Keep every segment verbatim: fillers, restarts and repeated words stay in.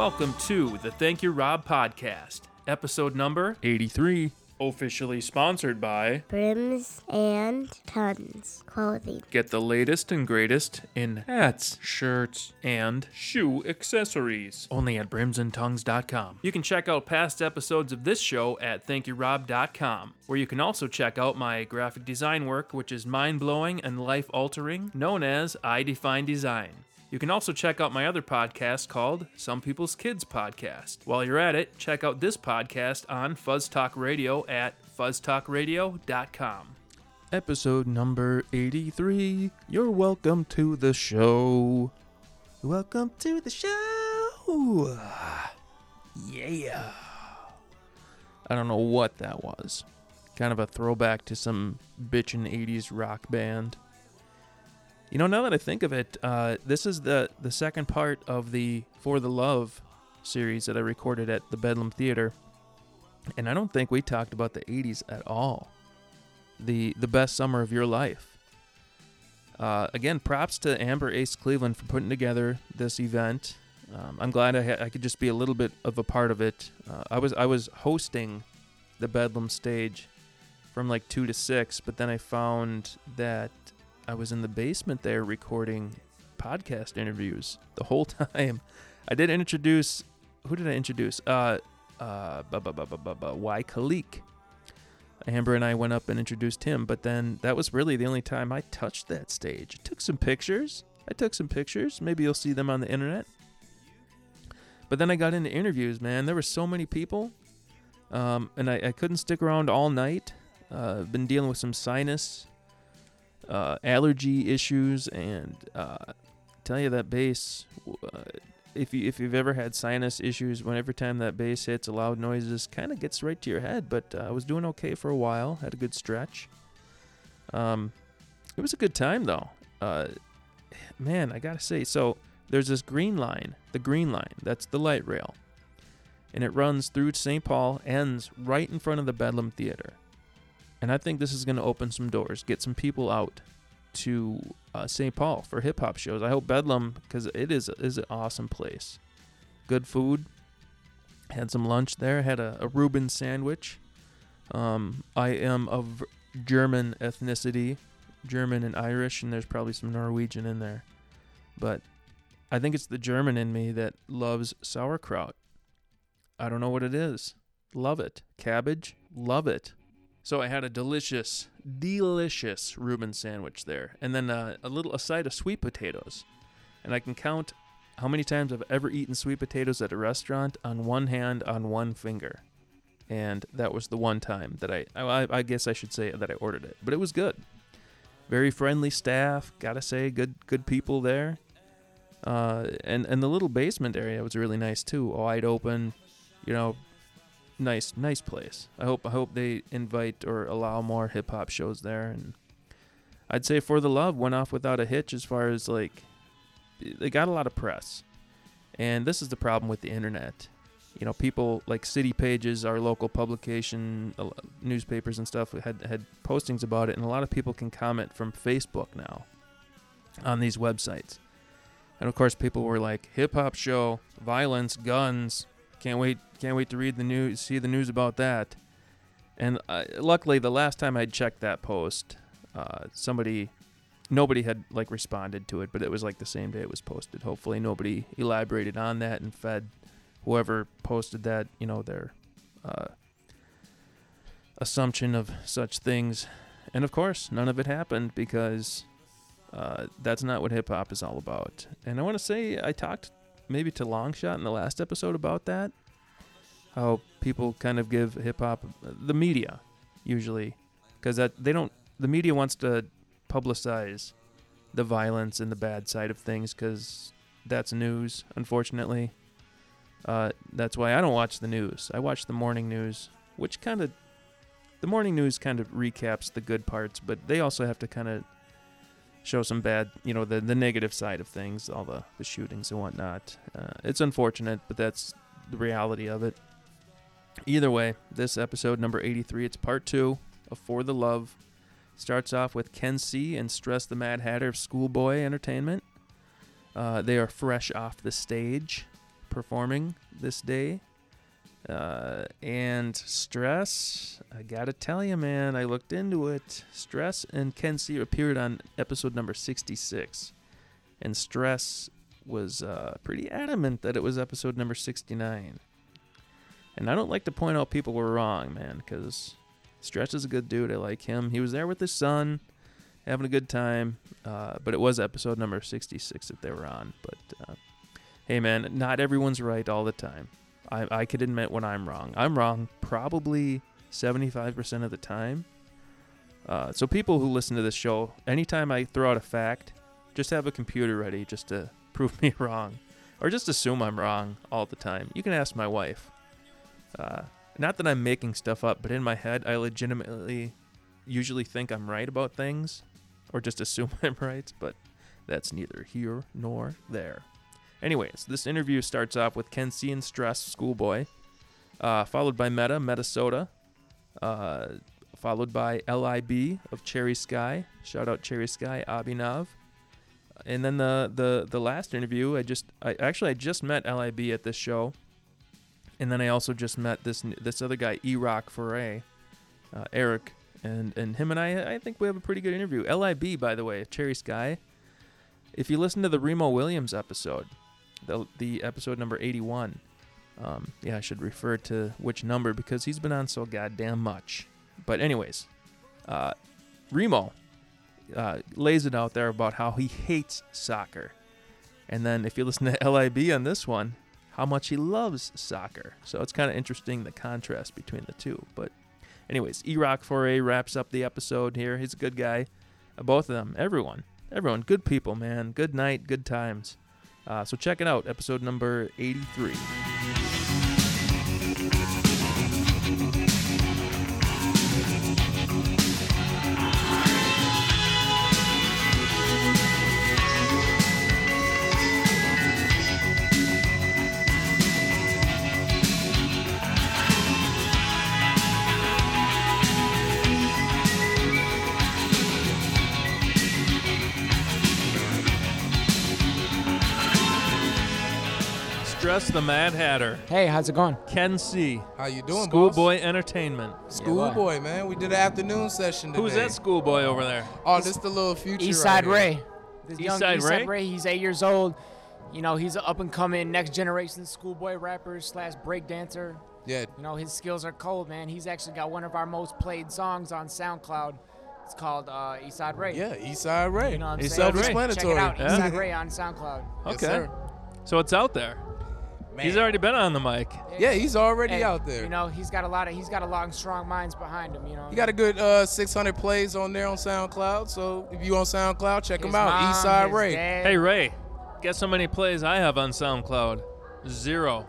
welcome to the Thank You Rob podcast, episode number eighty-three, officially sponsored by Brims and Tons Clothing. Get the latest and greatest in hats, shirts, and shoe accessories. Only at brims and tongues dot com. You can check out past episodes of this show at thank you rob dot com, where you can also check out my graphic design work, which is mind-blowing and life-altering, known as I Define Design. You can also check out my other podcast called Some People's Kids Podcast. While you're at it, check out this podcast on Fuzz Talk Radio at fuzz talk radio dot com. Episode number eighty-three. You're welcome to the show. Welcome to the show. Yeah. I don't know what that was. Kind of a throwback to some bitchin' eighties rock band. You know, now that I think of it, uh, this is the, the second part of the For the Love series that I recorded at the Bedlam Theater. And I don't think we talked about the eighties at all. The the best summer of your life. Uh, again, props to Amber Ace Cleveland for putting together this event. Um, I'm glad I, ha- I could just be a little bit of a part of it. Uh, I was I was hosting the Bedlam stage from like two to six, but then I found that I was in the basement there recording podcast interviews the whole time. I did introduce, who did I introduce? Uh, uh, bu- bu- bu- bu- bu- bu- Y. Khalik. Amber and I went up and introduced him, but then that was really the only time I touched that stage. I took some pictures. I took some pictures. Maybe you'll see them on the internet. But then I got into interviews, man. There were so many people, um, and I, I couldn't stick around all night. Uh, I've been dealing with some sinus Uh, allergy issues, and uh, tell you that bass, uh, if you if you've ever had sinus issues, when every time that bass hits, a loud noises kind of gets right to your head. But uh, I was doing okay for a while, had a good stretch. Um, it was a good time though. Uh, man, I gotta say, so there's this green line, the green line, that's the light rail, and it runs through Saint Paul, ends right in front of the Bedlam Theater. And I think this is going to open some doors, get some people out to uh, Saint Paul for hip-hop shows. I hope Bedlam, because it is, is an awesome place. Good food. Had some lunch there. Had a, a Reuben sandwich. Um, I am of German ethnicity, German and Irish, and there's probably some Norwegian in there. But I think it's the German in me that loves sauerkraut. I don't know what it is. Love it. Cabbage. Love it. So I had a delicious, delicious Reuben sandwich there, and then uh, a little a side of sweet potatoes. And I can count how many times I've ever eaten sweet potatoes at a restaurant on one hand, on one finger. And that was the one time that I, I, I guess I should say that I ordered it. But it was good. Very friendly staff, gotta say, good good people there. Uh, and, and the little basement area was really nice too, wide open, you know. Nice, nice place. I hope I hope they invite or allow more hip hop shows there. And I'd say For the Love went off without a hitch as far as like they got a lot of press. And this is the problem with the internet. You know, people like City Pages, our local publication, newspapers and stuff had had postings about it, and a lot of people can comment from Facebook now on these websites. And of course, people were like, hip hop show, violence, guns. Can't wait! Can't wait to read the news, see the news about that. And uh, luckily, the last time I checked that post, uh, somebody, nobody had like responded to it, but it was like the same day it was posted. Hopefully, nobody elaborated on that and fed whoever posted that, you know, their uh, assumption of such things. And of course, none of it happened because uh, that's not what hip hop is all about. And I want to say I talked maybe to Longshot in the last episode about that, how people kind of give hip-hop, the media usually, because that they don't, the media wants to publicize the violence and the bad side of things because that's news, unfortunately. Uh, that's why I don't watch the news. I watch the morning news, which kind of, the morning news kind of recaps the good parts, but they also have to kind of show some bad, you know, the, the negative side of things, all the, the shootings and whatnot. Uh, it's unfortunate, but that's the reality of it. Either way, this episode number eighty-three, it's part two of For the Love. Starts off with Ken C. and Stress the Mad Hatter of Schoolboy Entertainment. Uh, they are fresh off the stage. performing this day. Uh, and Stress, I gotta tell you, man, I looked into it. Stress and Ken C appeared on episode number sixty-six. And Stress was uh, pretty adamant that it was episode number sixty-nine. And I don't like to point out people were wrong, man, because Stress is a good dude. I like him. He was there with his son, having a good time. Uh, but it was episode number sixty-six that they were on. But, uh, hey, man, not everyone's right all the time. I, I could admit when I'm wrong. I'm wrong probably seventy-five percent of the time. Uh, so people who listen to this show, anytime I throw out a fact, just have a computer ready just to prove me wrong. Or just assume I'm wrong all the time. You can ask my wife. Uh, not that I'm making stuff up, but in my head, I legitimately usually think I'm right about things. Or just assume I'm right, but that's neither here nor there. Anyways, this interview starts off with Ken C and Stress, Schoolboy, uh, followed by Meta, Meta Soda, uh, followed by L I B of Cherry Sky. Shout out Cherry Sky, Abhinav. And then the, the, the last interview, I just I actually I just met L I B at this show, and then I also just met this this other guy, E-Rock Foray, uh, Eric, and and him and I I think we have a pretty good interview. L I B, by the way, Cherry Sky. If you listen to the Remo Williams episode. The, the episode number eighty-one. Um, yeah, I should refer to which number because he's been on so goddamn much. But anyways, uh, Remo uh, lays it out there about how he hates soccer. And then if you listen to L I B on this one, how much he loves soccer. So it's kind of interesting, the contrast between the two. But anyways, E-Rock Foray wraps up the episode here. He's a good guy. Uh, both of them, everyone. Everyone, good people, man. Good night, good times. Uh, so check it out, episode number eighty-three. Stress the Mad Hatter. Hey, how's it going? Ken C. How you doing, Schoolboy Entertainment. Schoolboy, yeah, man. We did an afternoon session today. Who's that Schoolboy over there? Oh, this the little future Eastside right Ray. This Eastside young Ray? Eastside Ray. He's eight years old. You know, he's an up-and-coming next generation schoolboy rapper slash breakdancer. Yeah. You know, his skills are cold, man. He's actually got one of our most played songs on SoundCloud. It's called uh, Eastside Ray. Yeah, Eastside Ray. You know what I'm Eastside saying? Ray. Check Self-explanatory. it out, Yeah. Eastside Ray on SoundCloud. Okay. Yes, sir. So it's out there. Man. He's already been on the mic. Yeah, he's already Hey, out there. You know, he's got a lot of he's got a lot of strong minds behind him. You know, He got a good uh, six hundred plays on there on SoundCloud. So if you on SoundCloud, check his him out. mom, Eastside his Ray. dad. Hey, Ray, guess how many plays I have on SoundCloud? Zero.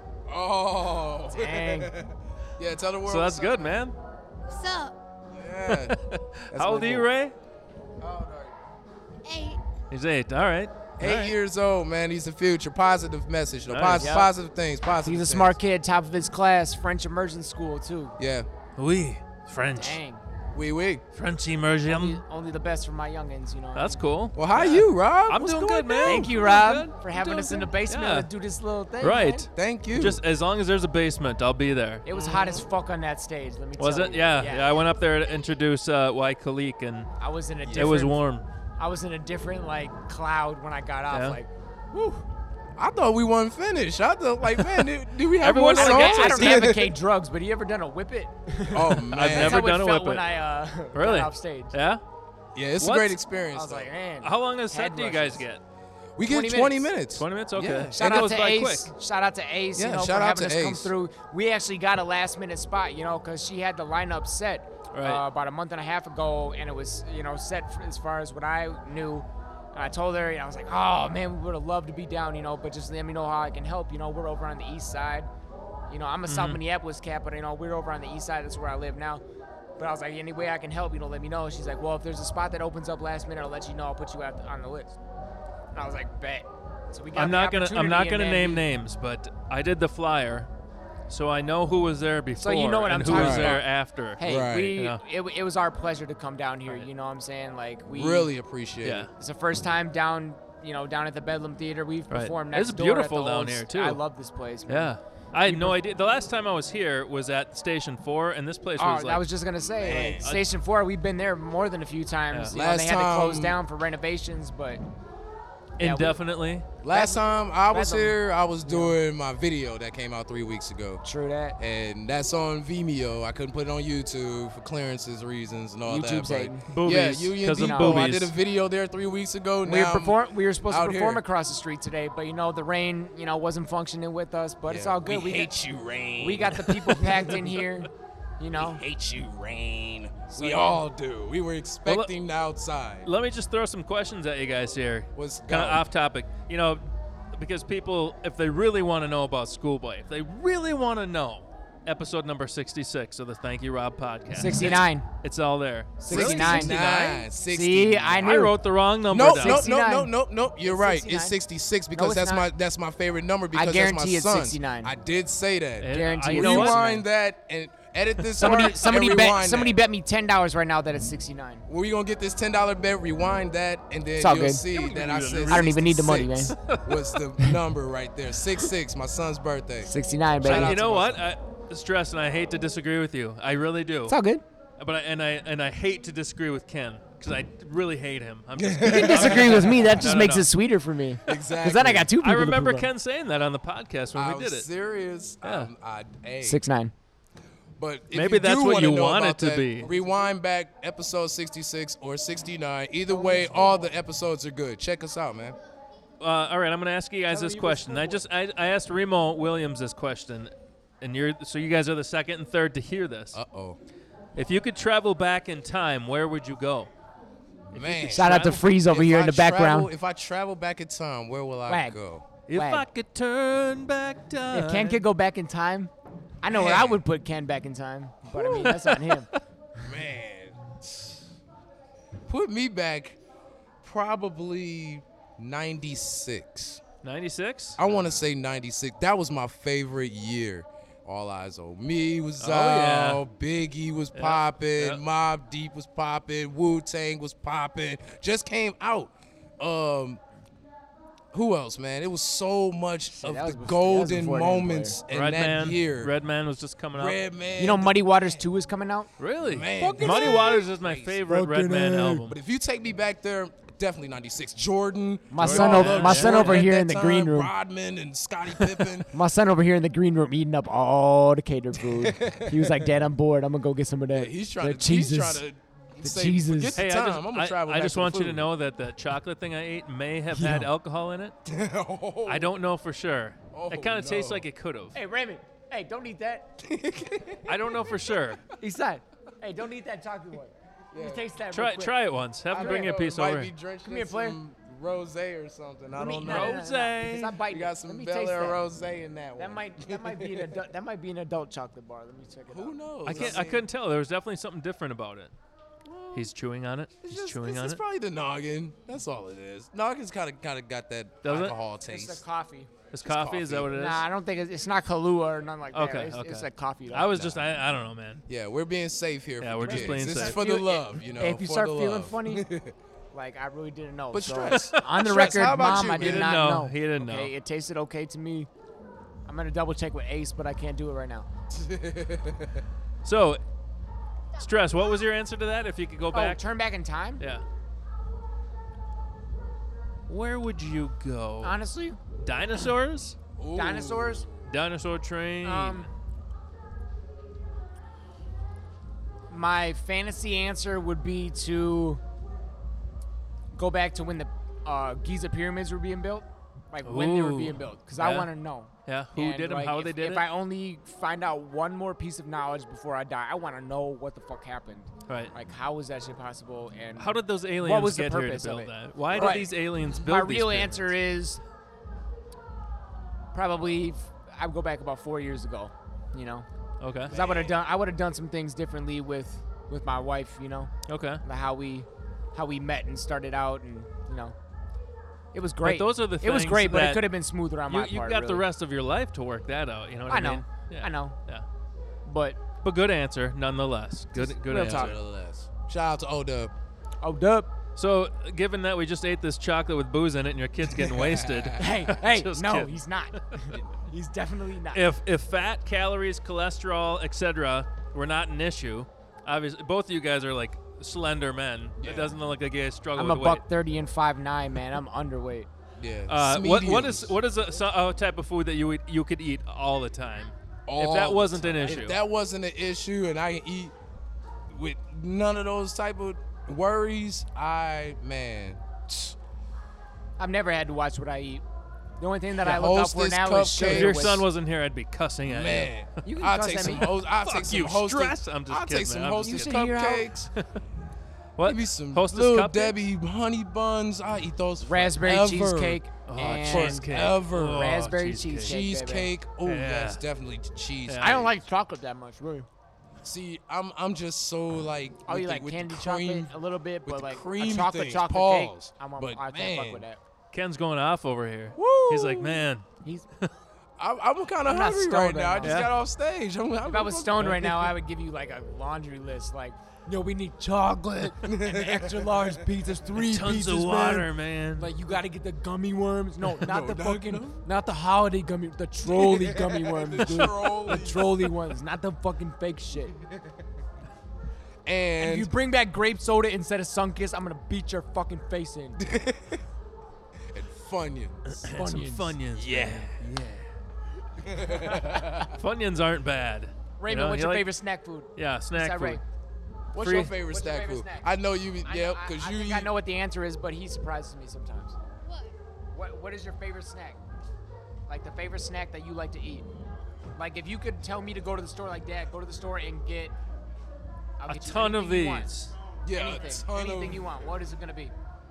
Oh. Dang. Yeah, tell the world. So that's what's good, up. man. What's up? Yeah. That's How old are really you, cool. Ray? How old are you? Eight. He's eight. All right. Eight All right. years old, man. He's the future. Positive message. though. Nice. Positive, Yep. positive things. Positive He's a things. smart kid, top of his class, French immersion school too. Yeah. Oui. French. Dang. Wee wee. French Only, immersion. only the best for my youngins, you know. That's cool. Well, how you, Rob? I'm What's doing going good, man. on? Thank you, Doing Rob, good. for having Doing us in the good. basement Yeah. to do this little thing. Right. man. Thank you. Just as long as there's a basement, I'll be there. It was hot as fuck on that stage. Let me Was tell it? you. Yeah. yeah. I went up there to introduce uh, Y. Khalik, and I was in a different. it was warm. I was in a different like cloud when I got off. Yeah. Like, Whew. I thought we wasn't finished. I thought, like, man, do, do we have Everyone more I Well, don't, songs? I don't advocate drugs, but you ever done a whip it? Oh man, I've That's never how done it a felt whip when it. I uh, Really? got off stage. Yeah. yeah, it's What? a great I experience. was though. like, man. How long a set Head do you guys rushes. get? we get twenty twenty minutes. minutes. twenty minutes? Okay. Yeah. Shout it out goes to by Ace. quick. Shout out to Ace, Yeah, you know, shout for out having to us come Ace. through. We actually got a last minute spot, you know, because she had the lineup set Right. uh, about a month and a half ago, and it was, you know, set f- as far as what I knew. And I told her, and I was like, oh man, we would have loved to be down, you know, but just let me know how I can help. You know, we're over on the east side. You know, I'm a South Minneapolis cat, but you know, we're over on the east side. That's where I live now. But I was like, any way I can help, you know, let me know. She's like, well, if there's a spot that opens up last minute, I'll let you know. I'll put you out on the list. And I was like, bet. So we got I'm the not gonna. I'm not opportunity, gonna and then name we- names, but I did the flyer, so I know who was there before you know what and I'm who was talking there about. after. Hey, Right. we Yeah. it, it was our pleasure to come down here. You know what I'm saying? Like we Really appreciate Yeah. it. It's the first time down you know, down at the Bedlam Theater. We've Right. performed It's next door at beautiful the down old- here, too. I love this place, man. Yeah. I had We no perf- idea. The last time I was here was at Station Four, and this place Oh, was like. I was just gonna say, Man. like, Station Four. We've been there more than a few times. Yeah. You know, they Last had to close time- down for renovations, but yeah, we- indefinitely. Last time I was Bedlam. here, I was doing my video that came out three weeks ago. true that. And that's on Vimeo. I couldn't put it on YouTube for clearances reasons and all YouTube's that. hating. But Boobies, yeah, Union 'cause of Depot. I boobies. did a video there three weeks ago. We were Now I'm perform. We were supposed to out perform here. across the street today, but you know the rain, you know, wasn't functioning with us. But it's Yeah, all good. We, got, hate you, Rain. we got the people packed in here. You know, We hate you, Rain. So, we yeah. all do. We were expecting the outside. Let me just throw some questions at you guys here. What's Kind of going? off topic. You know, because people, if they really want to know about Schoolboy, if they really want to know, episode number sixty-six of the Thank You Rob podcast. sixty-nine. It's all there. sixty-nine. sixty-nine. See, I knew. Oh, I wrote the wrong number Nope, down. nope, nope, sixty-nine. nope, nope, nope. You're right. sixty-nine. It's sixty-six because it's that's not. my that's my favorite number because guarantee that's my it's son's. sixty-nine. I did say that. And Guarantee I- it's you know what? Rewind that and edit this Somebody, part somebody and bet. rewind Somebody that. bet me ten dollars right now that it's sixty-nine. We're gonna get this ten dollar bet, rewind that, and then It's all you'll good. see that I said I don't even need the money, sixty-six was the number right there. Six six, my son's birthday. sixty-nine, Shout baby. out You to know my what? I, stress, and I hate to disagree with you. I really do. It's all good. But I, and I and I hate to disagree with Ken because I really hate him. I'm just, You can disagree with me. That just no, makes no. it sweeter for me. Exactly. Because then I got two people. I to remember prove it. Ken saying that on the podcast when I'm we did it. serious. Yeah. Um, I, hey. Six nine. But if Maybe you that's do what wanna you know want it about to that, be. Rewind back episode sixty-six or sixty-nine. Either way, all the episodes are good. Check us out, man. Uh, all right, I'm going to ask you guys this question. I just I, I asked Remo Williams this question, and you're so you guys are the second and third to hear this. Uh oh. If you could travel back in time, where would you go? Man. Shout out to Freeze over If here I in the travel- background. If I travel back in time, where will I Wag. go? If Wag. I could turn back time. If Ken could go back in time, I know where I Man. would put Ken back in time. But I mean, that's on him. Man. Put me back probably ninety-six. ninety-six? I want to say ninety-six. That was my favorite year. All Eyes on Me was Oh, out. Biggie was Yeah, popping. yeah. Mobb Deep was popping. Wu-Tang was popping. Just came out. Um, who else, man? It was so much Shit, of that was the before- that was golden before Game moments in Red that Man. year. Red Man was just coming out. Red Man. You know, Muddy Waters two is coming out. Really? Man, Fucking Muddy A. Waters is my Fucking favorite Red Man A. album. But if you take me back there, definitely ninety-six. Jordan. My we son all over- loved my son Jordan over at here that in the time. green room. Rodman and Scottie Pippen. My son over here in the green room eating up all the catered food. He was like, "Dad, I'm bored. I'm gonna go get some of that." he's trying the to. cheeses. He's trying to. The say, cheeses. Forget the Hey, time. I just, I'm gonna I, travel I back just to want the you to food. know that the chocolate thing I ate may have Yeah. had alcohol in it. Oh, I don't know for sure. Oh, it kind of tastes no. like it could have. Hey, Raymond. Hey, don't eat that. I don't know for sure. Eastside. Hey, don't eat that chocolate one. Let me taste that. real Try quick. try it once. Have him bring you a piece might over. be drenched Come in here, player. some rosé or something. I Let me- don't no, know. no, no, no, no, Rosé. because I'm biting You it. got Let some me Bel taste Air that. rosé in that one. That might that might be an adult, that might be an adult chocolate bar. Let me check it out. Who knows? I can't. I couldn't tell. There was definitely something different about it. He's chewing on it. It's He's just, chewing it's, on it's it. probably the noggin. That's all it is. Noggin's kind of kind of got that Does it? alcohol It's taste. the coffee. It's coffee. Is that coffee. what it is? Nah, I don't think it's, it's not Kahlua or nothing like that. Okay, It's, okay. it's like coffee. Though. I was just. I, I don't know, man. Yeah, we're being safe here. Yeah, for we're the just kids. playing This safe. is for If the you- love, you know. if you for start the feeling love. funny, like I really didn't know. But so Stress. on the Stress, record, how about Mom, you, I man? did He didn't not know. know. He didn't okay, know. it tasted okay to me. I'm gonna double check with Ace, but I can't do it right now. So, stress. What was your answer to that? If you could go Oh, back. turn back in time? Yeah. Where would you go? Honestly, Dinosaurs? Ooh. dinosaurs. Dinosaur train. Um, my fantasy answer would be to go back to when the uh, Giza pyramids were being built, like when they were Ooh. being built, because I Yeah. want to know. yeah. Who And, did them? like, How if, they did if it? I only find out one more piece of knowledge before I die, I want to know what the fuck happened. right. Like, how was that shit possible? And How did those aliens was the get here to purpose of build it? that? Why Right. did these aliens build my these real pyramids? answer is probably I would go back about four years ago. You know, Okay. because I would have done I would have done some things differently with with my wife. You know, Okay. like how we how we met and started out, and you know, it was great. those are the it was things great, but that it could have been smoother on You, my you part. got the really. rest of your life to work that out. You know what I, I know, mean? Yeah. I know, Yeah. but But good answer, nonetheless. Good. Good real answer. talk. Nevertheless. Shout out to O Dub. oh, dub. So, given that we just ate this chocolate with booze in it and your kid's getting wasted, Hey, hey, Just no, kidding. he's not. He's definitely not. if if fat, calories, cholesterol, et cetera were not an issue, obviously both of you guys are like slender men. Yeah. It doesn't look like you guys struggle I'm with a weight. buck thirty and five nine, man. I'm underweight. Yeah. Uh, what what is Mediums. what is a, so- a type of food that you would, you could eat all the time? All if that the wasn't an time. issue. If that wasn't an issue, and I can eat with none of those type of worries, I man. I've never had to watch what I eat. The only thing that The I look up for Hostess now is cupcake. sugar. If your with- son wasn't here, I'd be cussing at Man, You can I'll cuss take at some. me. Host, I'll Fuck take some you, hostess. stress. I'm just I'll kidding, take some man. I'm just hostess kidding. You should hear cupcakes. What? Give me some Hostess little cupcakes? Debbie honey buns. I eat those Raspberry forever. cheesecake Oh, and cheesecake. Forever. Oh, Raspberry cheesecake. cheesecake. Cheesecake. Oh Yeah. yes, definitely cheese. Yeah. I don't like chocolate that much, really. See, I'm I'm just so like. Oh, with you the- like with candy the cream, chocolate a little bit, with but the like cream a chocolate things, chocolate pause. cake. I'm, But, I can't man. fuck with that. Ken's going off over here. He's like, man, He's, I'm, I'm kind of I'm not hungry stoned right right now. I now. just Yeah. got off stage. I'm, I'm, if I was stoned right now, I would give you like a laundry list. Like, yo, we need chocolate and extra large pizzas, three tons pizzas, of man. water, man. Like you got to get the gummy worms. No, not No, the not fucking, gum- not the holiday gummy, the trolley gummy worms, The dude. trolley. The trolley ones, not the fucking fake shit. and If you bring back grape soda instead of Sunkist, I'm gonna beat your fucking face in. and Funyuns. Some Funyuns. Funyuns. Yeah. Funyuns aren't bad. Raymond, You know, what's you your like- favorite snack food? Yeah, snack Besides food. Ray. What's Free- your favorite What's your snack favorite food? snack? I know you. I Yeah, know- I- because I you think eat. I know what the answer is, but he surprises me sometimes. What? What What is your favorite snack? Like the favorite snack that you like to eat? Like if you could tell me to go to the store, like Dad, go to the store and get I'll A get you ton of anything you want. these. Yeah, a anything, ton anything of- you want. What is it gonna be?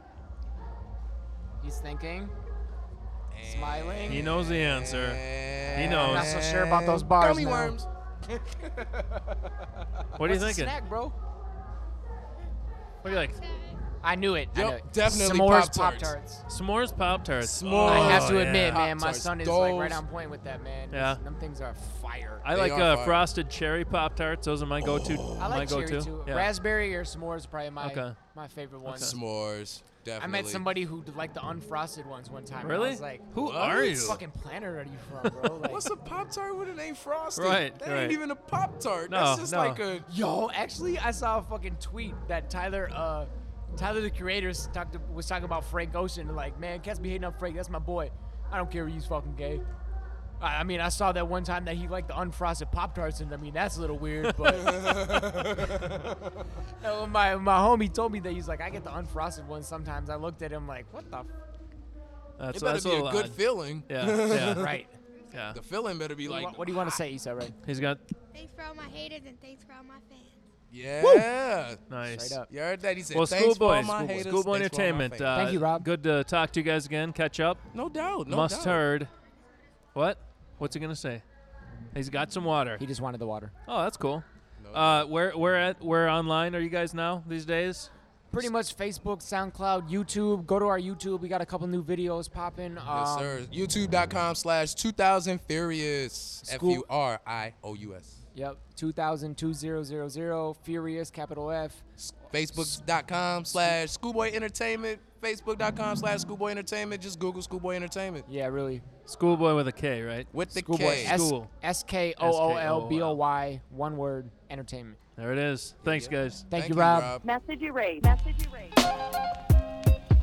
He's thinking, smiling. He knows the answer. He I'm knows. not so sure about those bars Gummy now. worms. What are you What's a thinking? snack, bro? What do you like? I knew it. I Yep, knew it. definitely S'mores Pop-Tarts. Pop-Tarts. S'mores Pop Tarts. S'mores. I have to Oh, admit, yeah. man, my Pop-Tarts, son is like right those- on point with that, man. Yeah. Them things are fire. I They like are uh, fire. frosted cherry Pop Tarts. Those are my go-to. I like my cherry go-to. too. Yeah. Raspberry or s'mores is probably my Okay. my favorite one. S'mores. Definitely. I met somebody who liked the unfrosted ones one time. and Really? I was like, Who What? are you? what planet planet are you from, bro? Like, What's a Pop Tart with a name Frosted? Right, That right. ain't even a Pop Tart. No, That's just no. like a. yo, actually, I saw a fucking tweet that Tyler, uh, Tyler the Creator talked to, was talking about Frank Ocean and like, man, cats be hating on Frank. That's my boy. I don't care if he's fucking gay. I I mean, I saw that one time that he liked the unfrosted Pop Tarts, and I mean, that's a little weird, but. Uh, my, my homie told me that he's like, I get the unfrosted ones sometimes. I looked at him like, what the? F-? That's, It better that's be a little good odd. feeling. Yeah, yeah, Right. yeah. The feeling better be What do you like. wa- what do you want to say, Issa, right? He's got Thanks for all my haters and thanks for all my fans. Yeah. nice. Straight up. You heard that? He said, Well, thanks for all Schoolboy, my Schoolboy, haters. Schoolboy thanks for all my Entertainment. fans." Uh, Thank you, Rob. Good to talk to you guys again. Catch up. No doubt. No Must doubt. heard. What? What's he gonna say? He's got some water. He just wanted the water. Oh, that's cool. No Uh, where where at where online are you guys now these days? Pretty much Facebook, SoundCloud, YouTube. Go to our YouTube. We got a couple new videos popping. Yes, Um, sir. YouTube.com slash 2000 Furious. F School- U R I O U S. Yep. two thousand, two thousand, Furious, capital F. Facebook.com slash Schoolboy Entertainment. Facebook.com slash Schoolboy Entertainment. Just Google Schoolboy Entertainment. Yeah, really. Schoolboy with a K, right? With the Schoolboy. K. S- School. S K O O L B O Y. One word. Entertainment. There it is. Thanks, guys. Thank, you, Rob. Message erased. Message erased.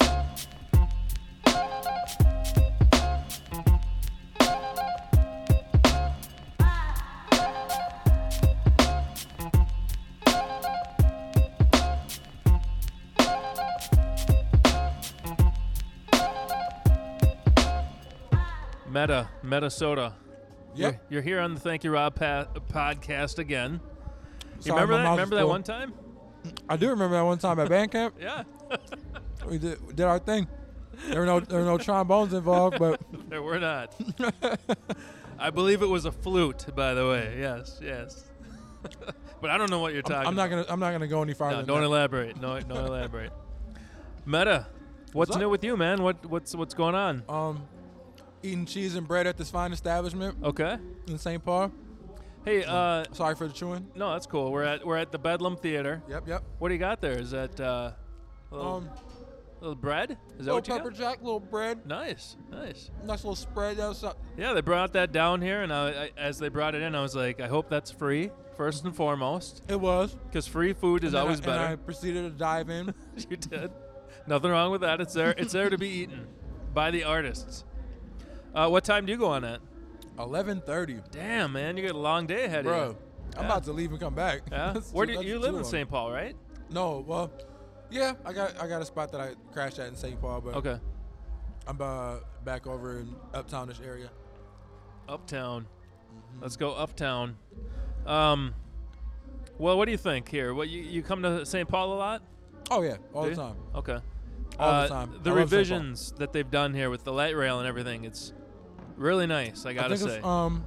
Meta, Meta Soda. Yep. You're, you're here on the Thank You Rob pa- podcast again. You Sorry, remember my that? mouth is Remember that full. one time? I do remember that one time at band camp. Yeah. We did, we did our thing. There were no there were no trombones involved, but There were not. I believe it was a flute, by the way. Yes, yes. But I don't know what you're talking I'm not about. gonna I'm not gonna go any farther. No, than don't that. elaborate. No, don't elaborate. Meta, what's up? new with you, man? What what's what's going on? Um, eating cheese and bread at this fine establishment Okay. in Saint Paul. Hey, uh, Sorry for the chewing. no, that's cool. We're at we're at the Bedlam Theater. Yep, yep. What do you got there? Is that uh, a little Um, little bread. Is that Little what you pepper got? jack, little bread, Nice, nice. nice little spread. That's uh, Yeah, they brought that down here, and I, I, as they brought it in, I was like, I hope that's free first and foremost, it was. because free food is And then always I, better. And I proceeded to dive in. You did. Nothing wrong with that. It's there. It's there to be eaten by the artists. Uh, what time do you go on at? eleven thirty. Damn, man, you got a long day ahead Bro, of you. I'm Yeah. about to leave and come back. Yeah. That's Where too- do you, that's you too live in long. Saint Paul, right? No, well, yeah, I got I got a spot that I crashed at in Saint Paul, but Okay. I'm uh, back over in uptownish area. Uptown. Mm-hmm. Let's go uptown. Um. Well, what do you think here? What you, you come to Saint Paul a lot? Oh yeah, all Do the you? time. Okay. All Uh, the time. The I love Saint Paul. revisions that they've done here with the light rail and everything, it's really nice. I I gotta think say. it's, um,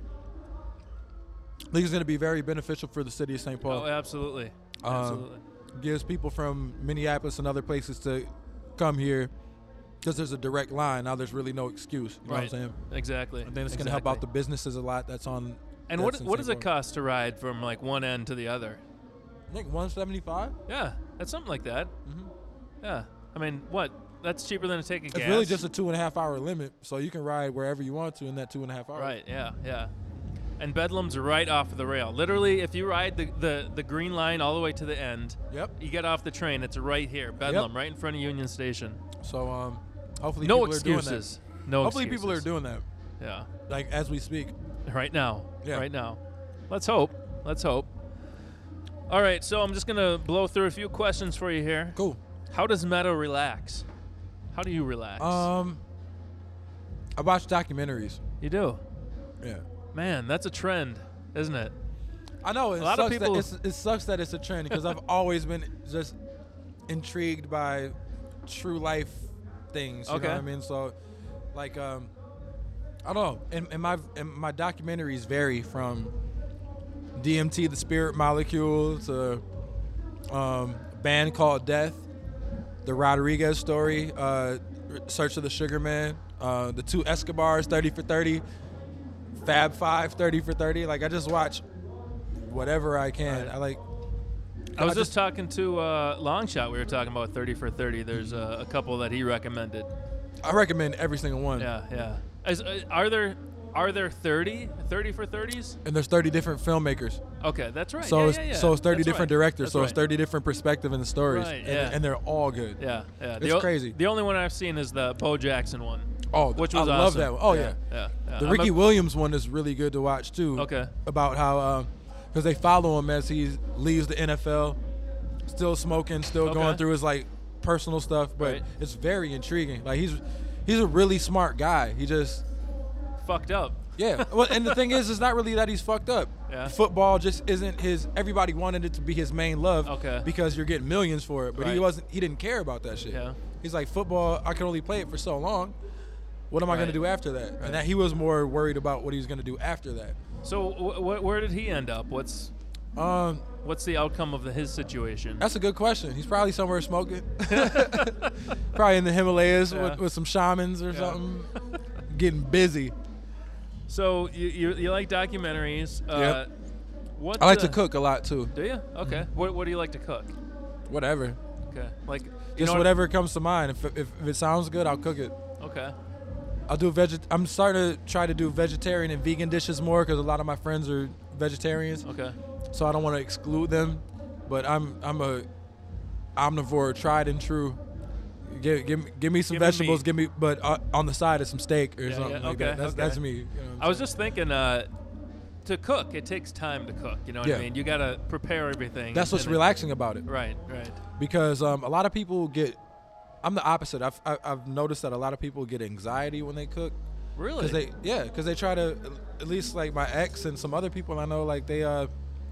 I think it's going to be very beneficial for the city of Saint Paul. oh, absolutely. Um, Absolutely. Gives people from Minneapolis and other places to come here because there's a direct line. Now there's really no excuse. You know Right. what I'm saying? Exactly. And then it's going to help out the Exactly. businesses a lot. That's on. And what that's in what does Saint it Paul. cost to ride from like one end to the other? I think one seventy-five. Yeah, that's something like that. Mhm. Yeah. I mean, what? That's cheaper than taking It's gas. really just a two and a half hour limit, so you can ride wherever you want to in that two and a half hours. Right. Yeah. Yeah. And Bedlam's right off of the rail. Literally, if you ride the, the, the green line all the way to the end, Yep. you get off the train. It's right here, Bedlam, right in front of Union Station. So um, hopefully No people are doing excuses. that. No hopefully excuses. people are doing that, Yeah. like as we speak. Right now. Yeah. Right now. Let's hope. Let's hope. All right, so I'm just going to blow through a few questions for you here. Cool. How does Meadow relax? How do you relax? Um, I watch documentaries. you do? Yeah. Man, that's a trend, isn't it? I know it A lot of sucks people- that it's, it sucks that it's a trend because I've always been just intrigued by true life things. You Okay. know what I mean? So, like, um, I don't know. And, and my and my documentaries vary from D M T, the Spirit Molecule, to um, a band called Death, the Rodriguez story, uh, Search of the Sugar Man, uh, the two Escobars, thirty for thirty, Fab Five, thirty for thirty. Like, I just watch whatever I can. Right. I like. I was I just talking to uh, Longshot. We were talking about thirty for thirty. There's uh, a couple that he recommended. I recommend every single one. Yeah, yeah. Is, uh, are there are there thirty, thirty for thirties? And there's thirty different filmmakers. Okay, that's right. So yeah, it's yeah, yeah. so it's thirty That's different right. directors. That's so it's right. thirty different perspective in the stories. Right, and, yeah. and they're all good. Yeah, yeah. It's the o- crazy. The only one I've seen is the Bo Jackson one, Oh, which I was love awesome. that one. Oh yeah. yeah. yeah. The I'm Ricky a- Williams one is really good to watch too. Okay. About how because they follow him as he leaves the N F L, still smoking, still Okay. going through his like personal stuff, but Right. it's very intriguing. Like he's he's a really smart guy. He just fucked up. yeah. Well, and the thing is, it's not really that he's fucked up. Yeah. Football just isn't his. Everybody wanted it to be his main love. Okay. Because you're getting millions for it, but he Right. wasn't. He didn't care about that shit. Yeah. He's like, football. I can only play it for so long. What am I going Right. to do after that? Right. And that he was more worried about what he was going to do after that. So wh- wh- where did he end up? What's Um, what's the outcome of the, his situation? that's a good question. He's probably somewhere smoking. Probably in the Himalayas Yeah. with, with some shamans or Yeah. something. Getting busy. So you you, you like documentaries? Uh, Yep. What I like uh, to cook a lot too. Do you? Okay. What what do you like to cook? Whatever. Okay. Like you Just know whatever comes to mind. If, if if it sounds good, I'll cook it. Okay. I'll do veget. I'm starting to try to do vegetarian and vegan dishes more because a lot of my friends are vegetarians. Okay. So I don't want to exclude them, but I'm I'm a omnivore, tried and true. Give give, me- give me some Give me vegetables. meat. Give me, but uh, on the side is some steak or Yeah, something yeah, like okay, that. That's okay. that's me. You know what I'm I was saying? just thinking, uh, to cook, it takes time to cook. You know what Yeah. I mean? You gotta prepare everything. That's and- what's and it- relaxing about it. Right. Right. Because um, a lot of people get. I'm the opposite. I've I- I've noticed that a lot of people get anxiety when they cook. Really? Cause they yeah, cause they try to at least like my ex and some other people I know like they uh,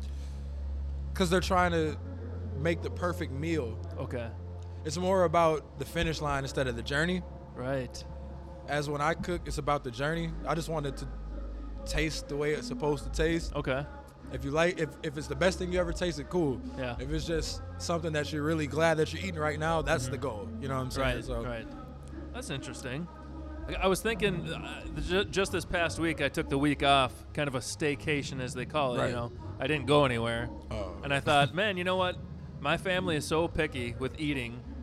cause they're trying to make the perfect meal. Okay. It's more about the finish line instead of the journey. Right. As when I cook, it's about the journey. I just want it to taste the way it's supposed to taste. Okay. If you like, if, if it's the best thing you ever tasted, cool. Yeah. If it's just something that you're really glad that you're eating right now, that's the goal. You know what I'm saying? Right. So, Right. That's interesting. I- I was thinking, uh, ju- just this past week, I took the week off, kind of a staycation, as they call it. Right. You know, I didn't go anywhere, Oh. and I thought, man, you know what? My family is so picky with eating.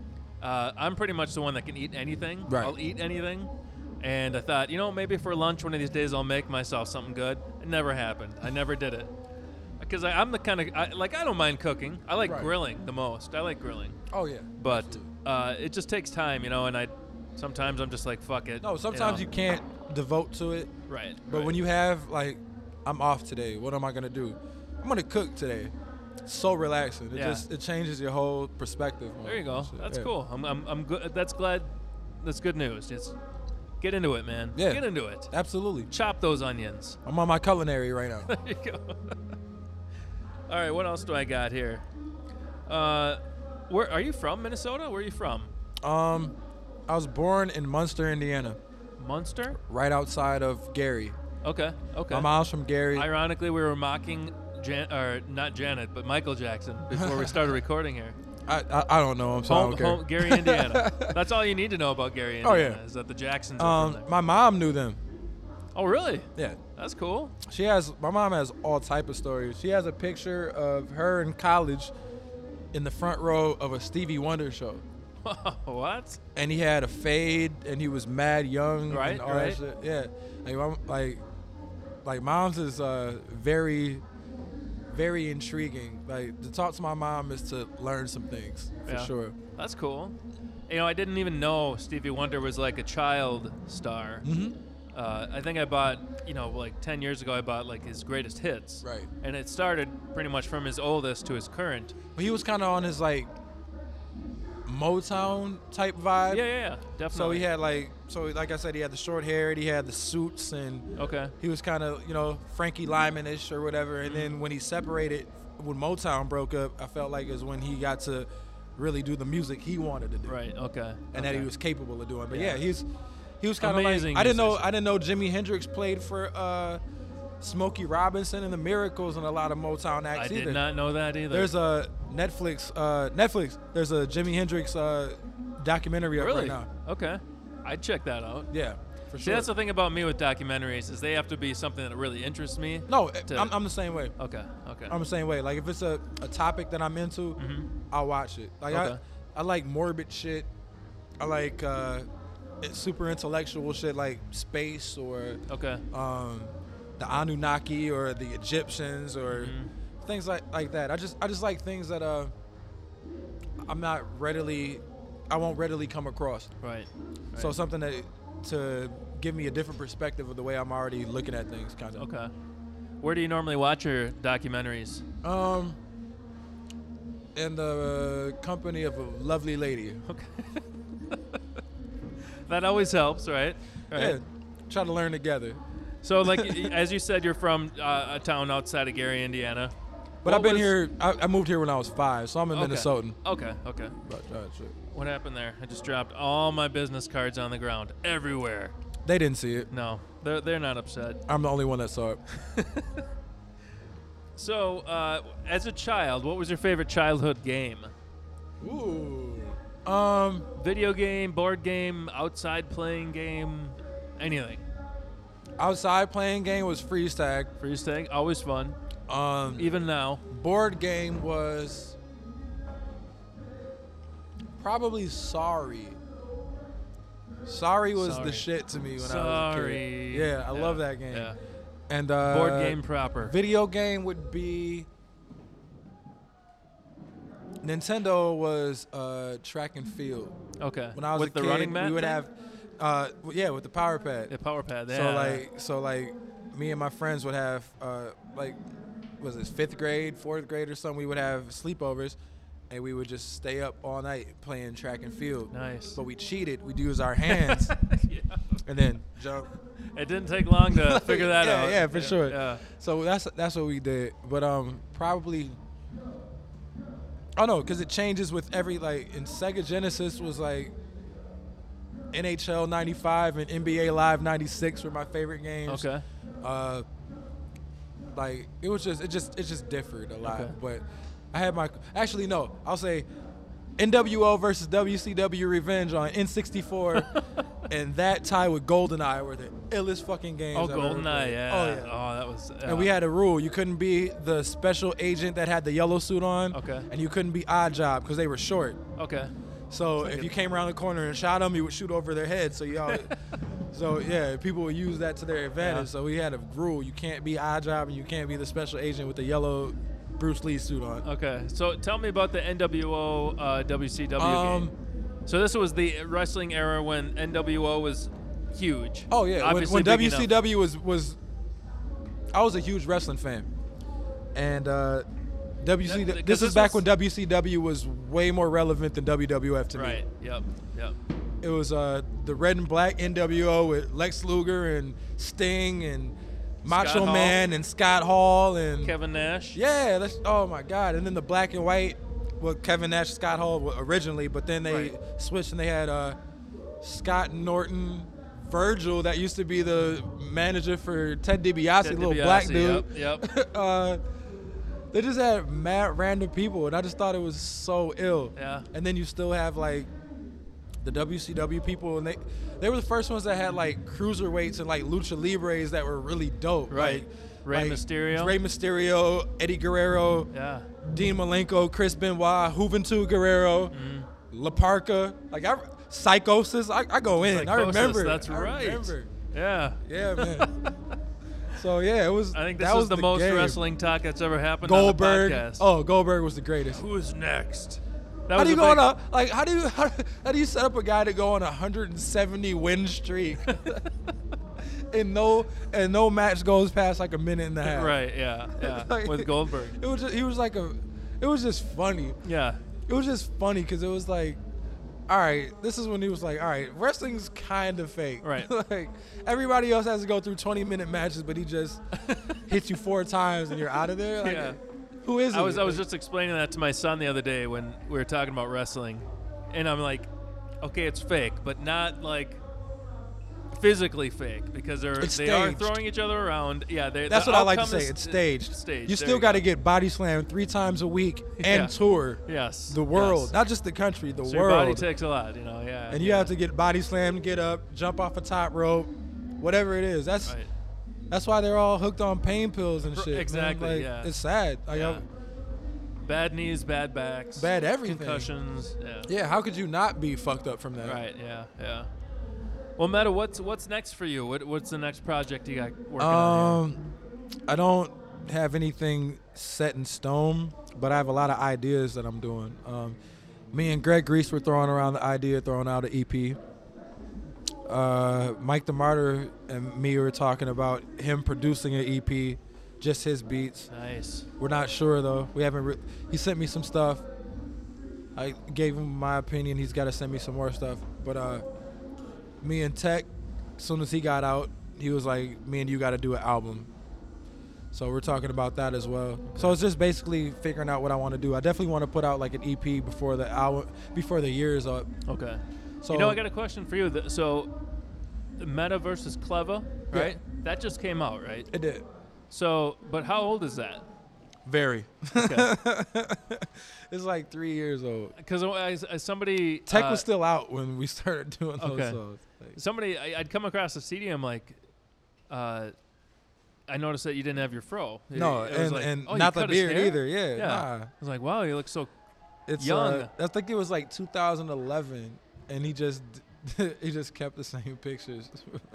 Uh, I'm pretty much the one that can eat anything. Right. I'll eat anything. And I thought, you know, maybe for lunch one of these days I'll make myself something good. It never happened. I never did it. Because I'm the kind of, I, like, I don't mind cooking. I like Right. grilling the most. I like grilling. Oh yeah. But Absolutely. uh, it just takes time, you know, and I sometimes I'm just like, fuck it. No, sometimes you, know? can't devote to it. Right. But right. when you have like, I'm off today. What am I gonna do? I'm gonna cook today. So relaxing. It Yeah. just it changes your whole perspective. on There you go. shit. That's Yeah. cool. I'm, I'm, I'm good. That's glad. That's good news. Just get into it, man. Yeah. Get into it. Absolutely. Chop those onions. I'm on my culinary right now. There you go. All right, what else do I got here? Uh, where are you from? Minnesota? Where are you from? um, I was born in Munster, Indiana, Munster? right outside of Gary. Okay. Okay. My mom's from Gary. Ironically, we were mocking Jan- or not Janet, but Michael Jackson before we started recording here. I, I I don't know. I'm sorry. I Home, don't care. home, Gary, Indiana. That's all you need to know about Gary, Indiana. Oh, yeah. Is that the Jacksons are Um, from there. my mom knew them. Oh, really? Yeah. That's cool. She has my mom has all type of stories. She has a picture of her in college in the front row of a Stevie Wonder show. What? And he had a fade and he was mad young Right, and all right. that shit. Yeah. Like mom, like like mom's is uh very very intriguing. Like to talk to my mom is to learn some things for Yeah. sure. That's cool. You know, I didn't even know Stevie Wonder was like a child star. Mhm. Uh, I think I bought, you know, like ten years ago, I bought like his greatest hits. Right. And it started pretty much from his oldest to his current. But he was kind of on his like Motown type vibe. Yeah, yeah, yeah. Definitely. So he had like, so like I said, he had the short hair, he had the suits, and Okay. he was kind of, you know, Frankie Lyman-ish or whatever. And Mm-hmm. then when he separated, when Motown broke up, I felt like it was when he got to really do the music he wanted to do, Right. Okay. and that okay. he was capable of doing. But Yeah. yeah, he's he was kind of like, Amazing I didn't know, musician. I didn't know Jimi Hendrix played for uh, Smokey Robinson and the Miracles and a lot of Motown acts I either. did not know that either. There's a Netflix, uh, Netflix. There's a Jimi Hendrix uh, documentary up really right now. Okay. I'd check that out. Yeah, for See, sure. that's the thing about me with documentaries is they have to be something that really interests me. no, to- I'm, I'm the same way. Okay. Okay. I'm the same way. Like if it's a, a topic that I'm into, I'll watch it. Like Okay. I, I like morbid shit. I like uh, it's super intellectual shit like space or okay. um, the Anunnaki or the Egyptians or Mm-hmm. things like like that. I just I just like things that uh I'm not readily I won't readily come across. Right. So right. something that to give me a different perspective of the way I'm already looking at things, kind of. Okay. Where do you normally watch your documentaries? Um, in the company of a lovely lady. Okay. That always helps, right? Right. Yeah, try to learn together. So, like, y- as you said, you're from uh, a town outside of Gary, Indiana. But What I've been was- here. I, I moved here when I was five, so I'm a Okay. Minnesotan. Okay. Okay. But, uh, shit. What happened there? I just dropped all my business cards on the ground everywhere. They didn't see it. No, they're they're not upset. I'm the only one that saw it. So, uh, as a child, what was your favorite childhood game? Ooh. Um, Video game, board game, outside playing game, anything. outside playing game was freeze tag. Freeze tag, always fun. Um, Even now. board game was probably Sorry. Sorry was Sorry. the shit to me when I was a Sorry. kid. Yeah, I love that game. Yeah. And uh, Board game proper. Video game would be Nintendo was uh, track and field. Okay. When I was With a the kid, running mat, we would thing? have uh, w- yeah, with the power pad. the power pad. Yeah. So like so like me and my friends would have uh, like was it fifth grade, fourth grade or something, we would have sleepovers and we would just stay up all night playing track and field. Nice. But we cheated. We'd use our hands Yeah. and then jump. It didn't take long to figure that Yeah, out. yeah, for sure. Yeah. So that's that's what we did. But um, probably. Oh no, because it changes with every like in Sega Genesis was like N H L ninety-five and N B A Live ninety-six were my favorite games. Okay. Uh, like it was just it just it just differed a lot. Okay. But I had my actually no, I'll say N W O versus W C W Revenge on N sixty-four, and that tie with GoldenEye were the illest fucking games. Oh, I've ever GoldenEye, played. yeah. Oh yeah. Oh, that was. And we uh, had a rule: you couldn't be the special agent that had the yellow suit on, Okay. and you couldn't be Odd Job because they were short. Okay. So if you came around the corner and shot them, you would shoot over their head. So y'all, so yeah, people would use that to their advantage. Yeah. So we had a rule: you can't be odd job and you can't be the special agent with the yellow Bruce Lee suit on. Okay, so tell me about the N W O uh, W C W Um, game. So this was the wrestling era when N W O was huge. Oh yeah, when, Obviously when big enough. W C W was was, I was a huge wrestling fan, and uh, W C. Yeah, 'cause this is this back was- when W C W was way more relevant than W W F to me. Right. Yep. Yep. It was uh, the red and black N W O with Lex Luger and Sting and Macho Scott Hall. Man and Scott Hall and Kevin Nash. yeah, that's oh my god. And then the black and white, well, Kevin Nash, Scott Hall wa- originally, but then they Right. switched and they had uh, Scott Norton, Virgil, that used to be the manager for Ted DiBiase, Ted little DiBiase, black dude. Yep. Yep. uh, they just had mad random people, and I just thought it was so ill. Yeah. And then you still have like the W C W people, and they they were the first ones that had like cruiserweights and like lucha libres that were really dope. Right. Like, Rey like Mysterio. Rey Mysterio, Eddie Guerrero, Yeah. Dean Malenko, Chris Benoit, Juventud Guerrero, Mm-hmm. La Parka, like I, Psychosis. I, I go in. I Psychosis, remember. that's I right. remember. Yeah. Yeah, man. So yeah, it was. I think this that was was the, most game. wrestling talk that's ever happened Goldberg. on the podcast. Oh, Goldberg was the greatest. Who's next? That How was do you a go big- on a like? How do you how, how do you set up a guy to go on a one hundred seventy win streak, and no and no match goes past like a minute and a half? Right. Yeah. Yeah. Like, With Goldberg. It was just, he was like a. It was just funny. Yeah. It was just funny because it was like, all right, this is when he was like, all right, wrestling's kind of fake. Right. Like everybody else has to go through twenty minute matches, but he just hits you four times and you're out of there. Like, Yeah. Who is he? I was I was Like, just explaining that to my son the other day when we were talking about wrestling, and I'm like, okay, it's fake, but not like physically fake because they're It's they are staged. throwing each other around. Yeah, they, That's the what I like to outcome say. is- It's staged. Staged. You There still you got to go. get body slammed three times a week and Yeah. tour Yes. the world, Yes. not just the country, the So your body world. takes a lot, you know. Yeah. And you yeah. have to get body slammed, get up, jump off a top rope, whatever it is. That's Right. that's why they're all hooked on pain pills and R- shit. man. exactly, Like, yeah. It's sad. Like, Yeah. I- Bad knees, bad backs, Bad everything. concussions. Yeah. yeah, how could you not be fucked up from that? Right. Yeah. Yeah. Well, Meta, what's what's next for you? What what's the next project you got working on? Um, I don't have anything set in stone, but I have a lot of ideas that I'm doing. Um, me and Greg Grease were throwing around the idea, of throwing out an E P. Uh, Mike the Martyr and me were talking about him producing an E P, just his beats. Nice. We're not sure though. We haven't. Re- he sent me some stuff. I gave him my opinion. He's got to send me some more stuff. But uh, me and Tech, as soon as he got out, he was like, "Me and you got to do an album." So we're talking about that as well. So it's just basically figuring out what I want to do. I definitely want to put out like an E P before the album, before the year is up. Okay. So You know, I got a question for you. The- So, Meta versus Cleva, Yeah. right? That just came out, right? it did. So, but how old is that? Very. Okay. It's like three years old. Because somebody Tech uh, was still out when we started doing those Okay. songs. Like, somebody I, I'd come across a C D. I'm like, uh, I noticed that you didn't have your fro. It- no, it was and, like, and oh, you not the cut his beard hair? either. Yeah, Yeah. nah. I was like, wow, you look so. It's Young. Uh, I think it was like two thousand eleven, and he just he just kept the same pictures.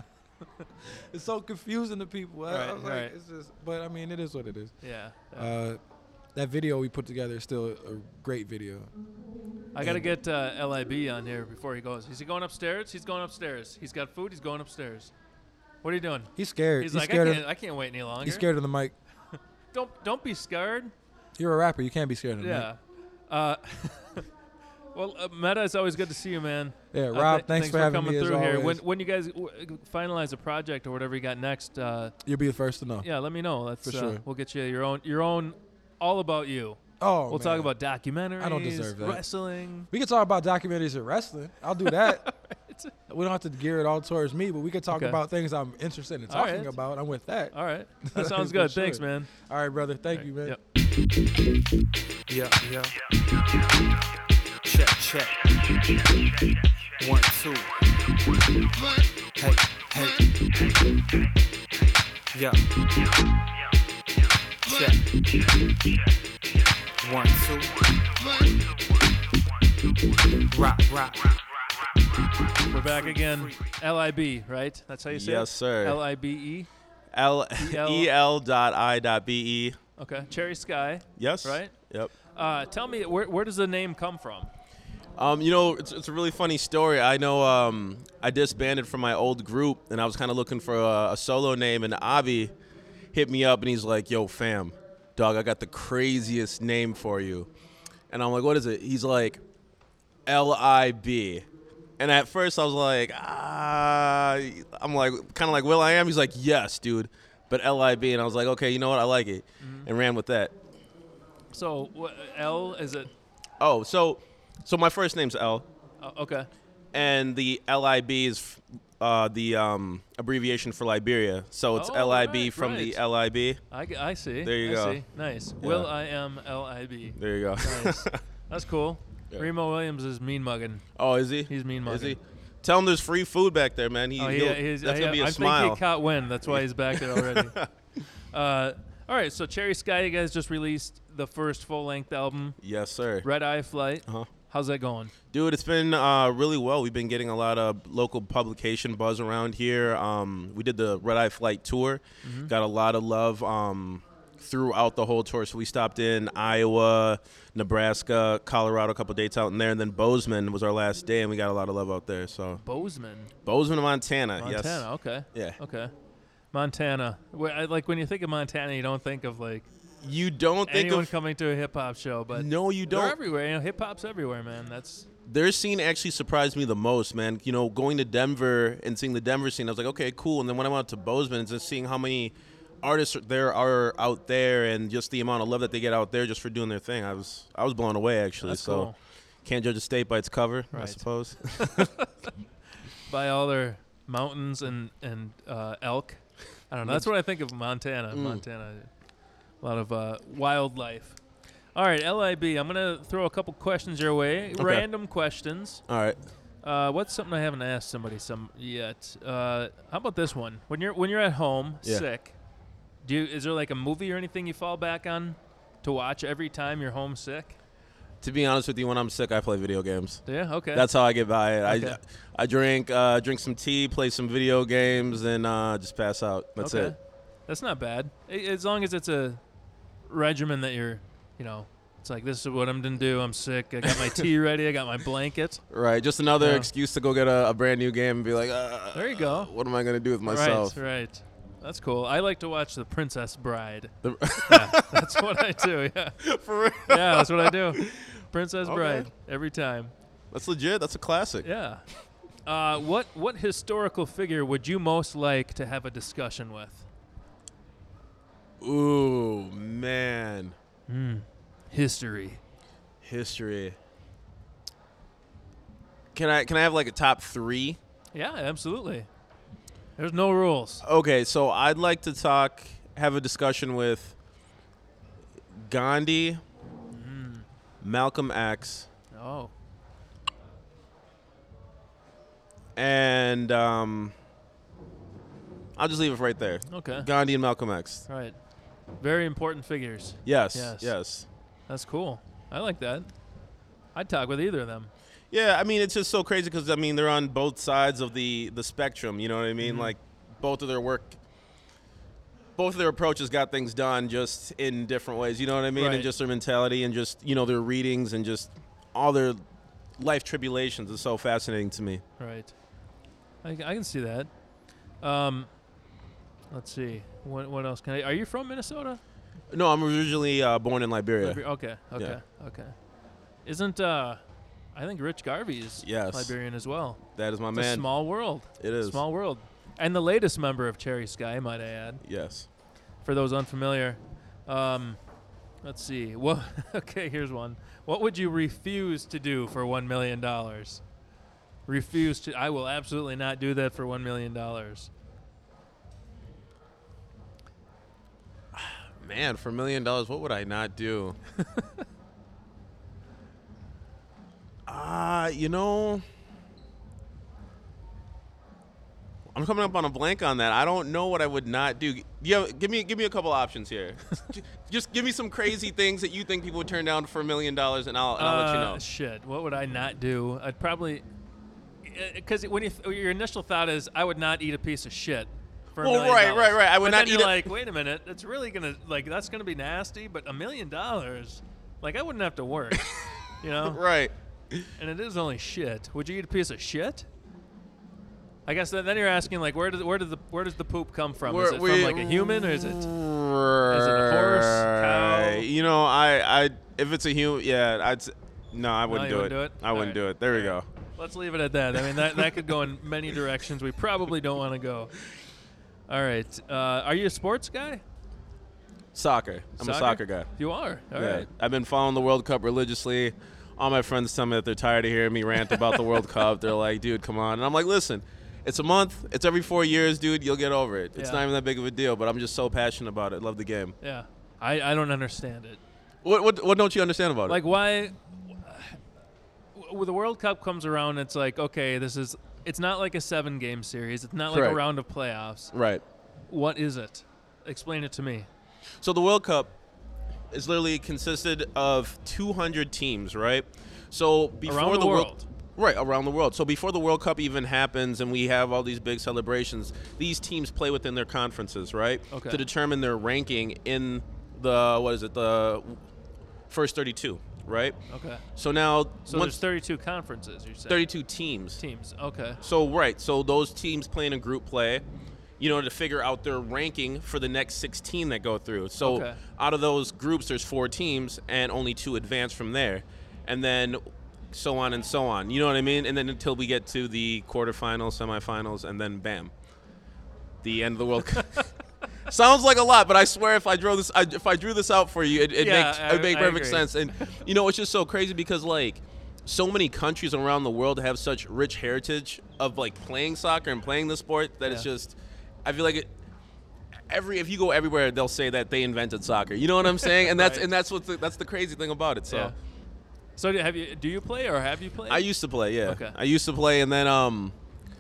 It's so confusing to people. I- I Right, was like, right. It's just, but I mean, it is what it is. Yeah. yeah. Uh, that video we put together is still a great video. I gotta get uh, L I B on here before he goes. Is he going upstairs? He's going upstairs. He's got food. He's going upstairs. What are you doing? He's scared. He's, He's, like, scared. I Of, can't, I can't wait any longer. he's scared of the mic. Don't don't be scared. You're a rapper. You can't be scared of the Yeah. Uh, well, uh, Meta, it's always good to see you, man. mic. Yeah, Uh, Rob. th- thanks, for having coming me. As through here. always. When when you guys w- finalize a project or whatever you got next, uh, You'll be the first to know. yeah, let me know. That's For uh, sure. We'll get you your own your own all about you. Oh, we'll talk man. about documentaries. deserve that. Wrestling. We can talk about documentaries and wrestling. I'll do that. We don't have to gear it all towards me, but we can talk Okay. about things I'm interested in All talking right. about. I'm with that. All right, that sounds For good. sure. Thanks, man. All right, brother. Thank you, man. Yep. Yeah, yeah. Check, check. One, two. Hey, hey. Yeah. Check. One, two. Rock, rock. We're back again. L I B, right? That's how you say it? Yes, sir. L I B E? L L- E L dot I dot B E. Okay. Cherry Sky. Yes. Right? Yep. Uh, tell me, where, where does the name come from? Um, you know, it's, it's a really funny story. I know um, I disbanded from my old group, and I was kind of looking for a, a solo name, and Avi hit me up, and he's like, yo, fam, dog, I got the craziest name for you. And I'm like, what is it? He's like, L I B. And at first I was like, ah, I'm like, kind of like Will I Am. He's like, yes, dude, but L I B. And I was like, okay, you know what? I like it, Mm-hmm. and ran with that. So, what, L, is it? Oh, so so my first name's L, Oh, okay. and the L I B is uh, the um, abbreviation for Liberia. So it's Oh, L I B right, from right. the L I B. I, g- I see. There you I go. See. Nice. Yeah. Will I Am L I B. There you go. Nice. That's cool. Yeah. Remo Williams is mean mugging. Oh, is he? He's mean Is he? mugging. Tell him there's free food back there, man. He, Oh, he'll- yeah, he's, that's I, gonna be a I smile. think he caught wind. That's why he's back there already. uh, all right, so Cherry Sky, you guys just released the first full-length album, Yes, sir. Red Eye Flight. Uh-huh. How's that going? Dude, it's been uh, really well. We've been getting a lot of local publication buzz around here. Um, we did the Red Eye Flight tour. Mm-hmm. Got a lot of love um, throughout the whole tour. So we stopped in Iowa, Nebraska, Colorado, a couple dates out in there, and then Bozeman was our last day, and we got a lot of love out there. So Bozeman, Bozeman, Montana. Montana. Yes. Okay. Yeah. Okay. Montana. Wh- I- Like when you think of Montana, you don't think of like You don't think anyone of coming to a hip hop show, but no, you they're don't. everywhere. You know, hip hop's everywhere, man. That's Their scene actually surprised me the most, man. You know, going to Denver and seeing the Denver scene, I was like, okay, cool. And then when I went out to Bozeman and just seeing how many artists there are out there and just the amount of love that they get out there just for doing their thing, I was I was blown away, actually. That's so cool. can't judge a state by its cover, I Right. suppose. by all their mountains and and uh, elk. I don't know. That's what I think of Montana. Mm. Montana, a lot of uh, wildlife. All right, L I B. I'm gonna throw a couple questions your way. Okay. Random questions. All right. Uh, what's something I haven't asked somebody some yet? Uh, how about this one? When you're when you're at home Yeah. sick, do you, is there like a movie or anything you fall back on to watch every time you're home sick? To be honest with you, when I'm sick, I play video games. Yeah. Okay. That's how I get by it. Okay. I I drink uh, drink some tea, play some video games, and uh, just pass out. That's okay. it. That's not bad. A- As long as it's a regimen that you're, you know, it's like, this is what I'm going to do. I'm sick. I got my tea ready. I got my blanket. Right. Just another Yeah. excuse to go get a, a brand new game and be like, uh, There you go. what am I going to do with myself? Right, right. That's cool. I like to watch The Princess Bride. The- Yeah, that's what I do, yeah. For real? Yeah, that's what I do. Princess Okay. Bride, every time. That's legit. That's a classic. Yeah. Uh, what what historical figure would you most like to have a discussion with? Ooh, man. Mm. History. History. Can I can I have like a top three? Yeah, absolutely. There's no rules. Okay, so I'd like to talk, have a discussion with Gandhi, Malcolm X, Oh. and um, I'll just leave it right there. Okay. Gandhi and Malcolm X. Right. Very important figures. Yes, Yes. yes. That's cool. I like that. I'd talk with either of them. Yeah, I mean, it's just so crazy because, I mean, they're on both sides of the, the spectrum, you know what I mean? Mhm. Like, both of their work, both of their approaches got things done just in different ways, you know what I mean? Right. And just their mentality and just, you know, their readings and just all their life tribulations is so fascinating to me. Right. I, I can see that. Um, let's see. What what else can I? Are you from Minnesota? No, I'm originally uh, born in Liberia. Liber- Okay. Okay. Yeah. Okay. Isn't uh, I think Rich Garvey is Yes. Liberian as well. That is my It's man. a small world. It is. Small world. And the latest member of Cherry Sky, might I add, Yes. for those unfamiliar. Um, let's see. What? Okay, here's one. What would you refuse to do for one million dollars? Refuse to. I will absolutely not do that for one million dollars. Man, for a million dollars, what would I not do? Ah, uh, you know, I'm coming up on a blank on that. I don't know what I would not do. Yeah, give me give me a couple options here. Just give me some crazy things that you think people would turn down for a million dollars, and I'll, and I'll let you Uh, know. Shit, what would I not do? I'd probably, because when you th- your initial thought is, I would not eat a piece of shit for a Well, million right, dollars. right, right. I would but not then eat you're it- like, wait a minute, it's really gonna like that's gonna be nasty. But a million dollars, like I wouldn't have to work, you know? Right. And it is only shit. Would you eat a piece of shit? I guess then then you're asking like, where does where does the where does the poop come from? Is We're- it we- from like a human or is it? Is it a horse, cow? You know, I, I, if it's a human, yeah, I'd. s- No, I wouldn't, you do, wouldn't it. do it? I wouldn't All do right. it. There we All go. Let's leave it at that. I mean, that, that could go in many directions we probably don't want to go. All right. Uh, are you a sports guy? Soccer. I'm a soccer guy. You are? All yeah. right. I've been following the World Cup religiously. All my friends tell me that they're tired of hearing me rant about the World Cup. They're like, dude, come on. And I'm like, listen, it's a month. It's every four years, dude. You'll get over it. It's Yeah. not even that big of a deal, but I'm just so passionate about it. Love the game. Yeah. I, I don't understand it. What, what, what don't you understand about Like, it? why? When the World Cup comes around, it's like, okay, this is. It's not like a seven-game series. It's not like Correct. a round of playoffs. Right. What is it? Explain it to me. So the World Cup is literally consisted of two hundred teams, right? So before Around the the World, world. right, around the world. So before the World Cup even happens and we have all these big celebrations, these teams play within their conferences, right? Okay. To determine their ranking in the what is it, the first thirty-two, right? Okay. So now So once there's thirty-two conferences, you're saying? thirty-two teams. teams. Okay. So right, so those teams play in a group play, you know, to figure out their ranking for the next sixteen that go through. So Okay. out of those groups, there's four teams, and only two advance from there, and then so on and so on. You know what I mean? And then until we get to the quarterfinals, semifinals, and then bam, the end of the World Cup. Sounds like a lot, but I swear if I drew this, I, if I drew this out for you, it it Yeah, makes I- it make I perfect agree. sense. And you know, it's just so crazy because like so many countries around the world have such rich heritage of like playing soccer and playing the sport that it's Yeah. just, I feel like it. Every if you go everywhere, they'll say that they invented soccer. You know what I'm saying? And that's Right. and that's what the, that's the crazy thing about it. So. Yeah. So do, have you? Do you play or have you played? I used to play, yeah. Okay. I used to play, and then um,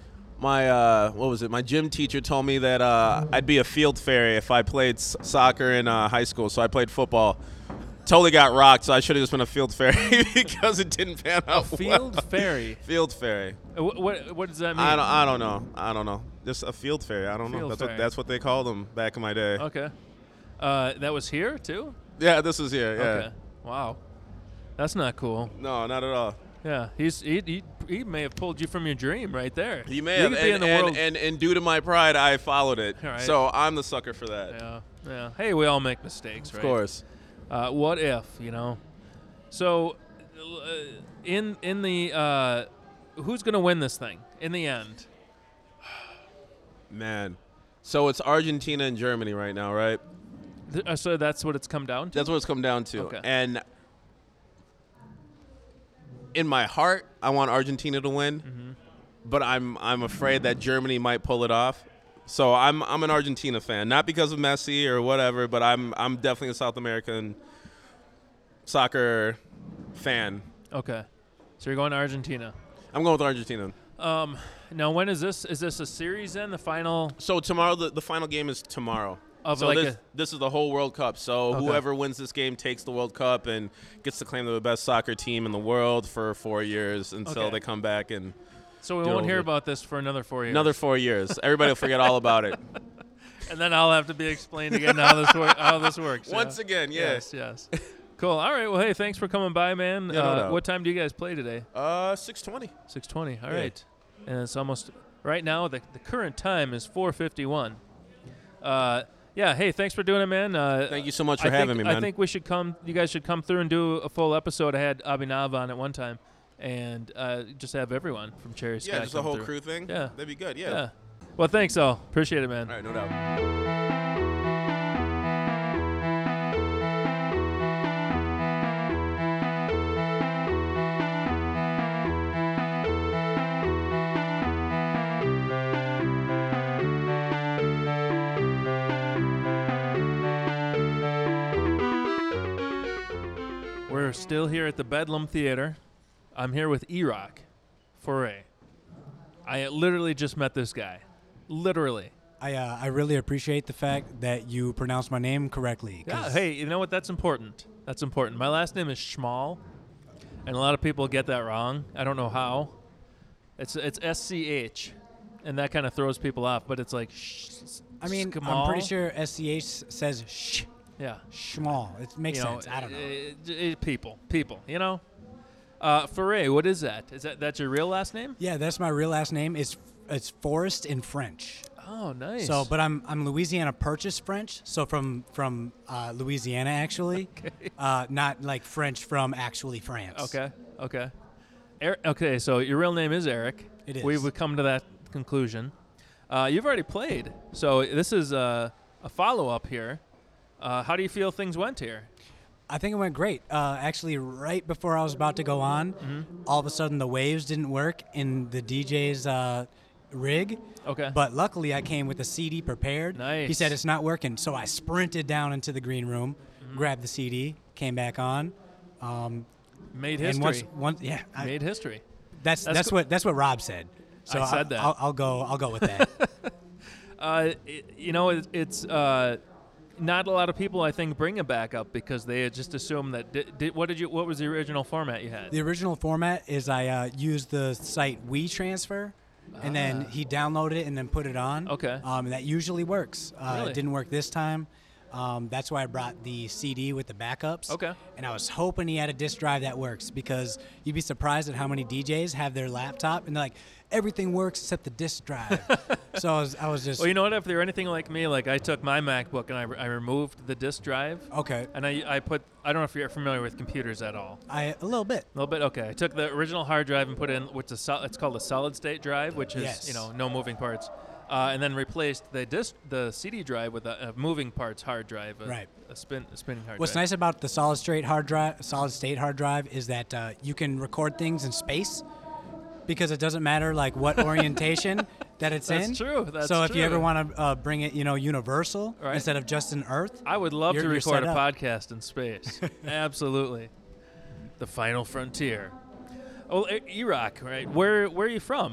my uh, what was it? My gym teacher told me that uh, I'd be a field fairy if I played s- soccer in uh, high school. So I played football. Totally got rocked. So I should have just been a field fairy because it didn't pan out. Field well. fairy. Field fairy. Uh, What, what what does that mean? I don't. I don't know. I don't know. Just a field fairy. I don't know. Field That's fairy. what that's what they called them back in my day. Okay. Uh, that was here too. Yeah, this is here. Yeah. Okay. Wow. That's not cool. No, not at all. Yeah. He's he, he he may have pulled you from your dream right there. You may You have, could be and, in the and, world. and, and due to my pride, I followed it. All right. So I'm the sucker for that. Yeah. Yeah. Hey, we all make mistakes, Of right? course. Uh, what if, you know? So, uh, in in the uh, who's gonna win this thing in the end? Man. So it's Argentina and Germany right now, right? Th- uh, so that's what it's come down to. That's what it's come down to. Okay. And in my heart, I want Argentina to win, Mm-hmm. but I'm I'm afraid that Germany might pull it off. So I'm I'm an Argentina fan, not because of Messi or whatever, but I'm I'm definitely a South American soccer fan. Okay. So you're going to Argentina. I'm going with Argentina. Um, now when is this? Is this a series then? The final? So tomorrow, the, the final game is tomorrow. Of so like this, a- this is the whole World Cup. So Okay. whoever wins this game takes the World Cup and gets to claim they're the best soccer team in the world for four years until Okay. they come back and So we Get won't hear over it. about this for another four years. another four years. Everybody will forget all about it. And then I'll have to be explained again how this wor- how this works. yeah. Once again, yeah. Yes. Yes. Cool. All right. Well, hey, thanks for coming by, man. Yeah, no uh, doubt. what time do you guys play today? Uh, six twenty. six twenty. All Yeah. right. And it's almost right now. The, the current time is four fifty-one. Uh, yeah. Hey, thanks for doing it, man. Uh, Thank you so much for I having think, me, man. I think we should come. You guys should come through and do a full episode. I had Abhinav on at one time, and uh, just have everyone from Cherry Sky. Yeah, just a come whole through. crew thing. Yeah. That'd be good. Yeah. Yeah. Well, thanks, all. Appreciate it, man. All right, no doubt. We're still here at the Bedlam Theater. I'm here with E-Rock Foray. I literally just met this guy. Literally. I uh, I really appreciate the fact that you pronounced my name correctly. Yeah. 'cause- Hey, you know what? That's important. That's important. My last name is Schmal, and a lot of people get that wrong. I don't know how. It's it's S C H, and that kind of throws people off. But it's like. Sh- I mean, I'm Schmal. pretty sure S C H says sh, Yeah. schmal. It makes You know, sense. I don't know. uh, uh, people, people. You know. Uh, Foray, what is that? Is that that's your real last name? Yeah, that's my real last name. It's it's Forrest in French. Oh, nice. So, but I'm I'm Louisiana Purchase French. So from from uh, Louisiana actually, Okay. uh, not like French from actually France. Okay. Okay. Er- okay. So your real name is Eric. It is. We would come to that conclusion. Uh, you've already played, so this is uh, a follow-up here. Uh, how do you feel things went here? I think it went great. Uh, actually, right before I was about to go on, Mm-hmm. all of a sudden the waves didn't work in the D J's uh, rig. Okay. But luckily, I came with a C D prepared. Nice. He said it's not working, so I sprinted down into the green room, Mm-hmm. grabbed the C D, came back on. Um, Made and history. once, once, yeah, I, Made history. that's that's that's cool. what that's what Rob said. So I said I'll, that. I'll, I'll go. I'll go with that. Uh, it, you know, it, it's uh, not a lot of people, I think, bring a backup because they just assume that. Did, did, what did you? What was the original format you had? The original format is I uh, used the site WeTransfer, and then he downloaded it and then put it on. Ah. Okay. Um, and that usually works. Uh, Really? It didn't work this time. Um, that's why I brought the C D with the backups. Okay. And I was hoping he had a disk drive that works because you'd be surprised at how many D Js have their laptop and they're like, everything works except the disk drive. So I was, I was just Well, you know what? If they're anything like me, like I took my MacBook and I, I removed the disk drive, okay. and I I put. I don't know if you're familiar with computers at all. I a little bit. A little bit. Okay. I took the original hard drive and put in which is sol- it's called a solid state drive, which is Yes. you know no moving parts, uh, and then replaced the disc the C D drive with a, a moving parts hard drive. A, Right. A spin a spinning hard What's drive. nice about the solid state hard drive, solid state hard drive, is that uh, you can record things in space because it doesn't matter like what orientation that it's That's in. true, that's so if you ever true. want to uh, bring it, you know, universal Right. instead of just in Earth, I would love You're- to you're record set a up. podcast in space. Absolutely. The final frontier. Oh, E- Iraq, right? Where where are you from?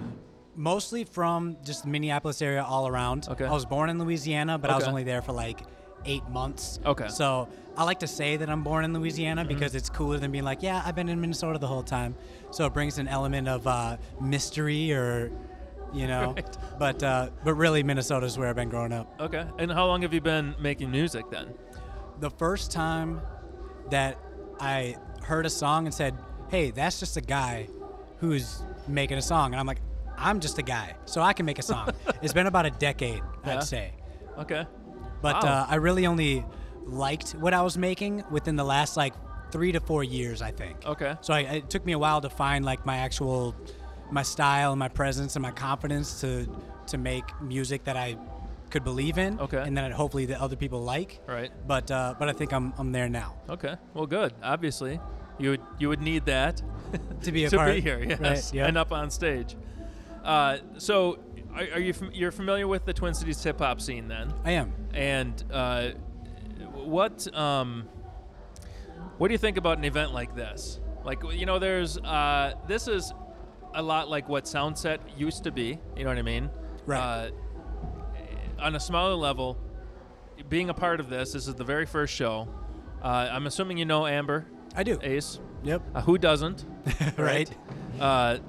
mostly from just the Minneapolis area all around. Okay. I was born in Louisiana, but I was Okay. only there for like eight months. Okay. So I like to say that I'm born in Louisiana Mm-hmm. because it's cooler than being like, yeah, I've been in Minnesota the whole time. So it brings an element of uh, mystery or, you know, Right. but uh, but really Minnesota's where I've been growing up. Okay. And how long have you been making music then? The first time that I heard a song and said, hey, that's just a guy who's making a song. And I'm like, I'm just a guy, so I can make a song. It's been about a decade, Yeah. I'd say. Okay. But Wow. uh, I really only liked what I was making within the last like three to four years, I think. Okay. So I, it took me a while to find like my actual, my style and my presence and my confidence to to make music that I could believe in. Okay. And then hopefully that other people like. Right. But uh, but I think I'm I'm there now. Okay. Well, good. Obviously, you would you would need that To be a to part. be here. Yes. Right, yeah. And up on stage. Uh, so, are, are you fam- you're familiar with the Twin Cities hip hop scene then? I am. And uh, what um, what do you think about an event like this? Like, you know, there's uh, this is a lot like what Soundset used to be. You know what I mean? Right. Uh, on a smaller level, being a part of this, this is the very first show. Uh, I'm assuming you know Amber I do. Ace. Yep. Uh, who doesn't? Right. Uh,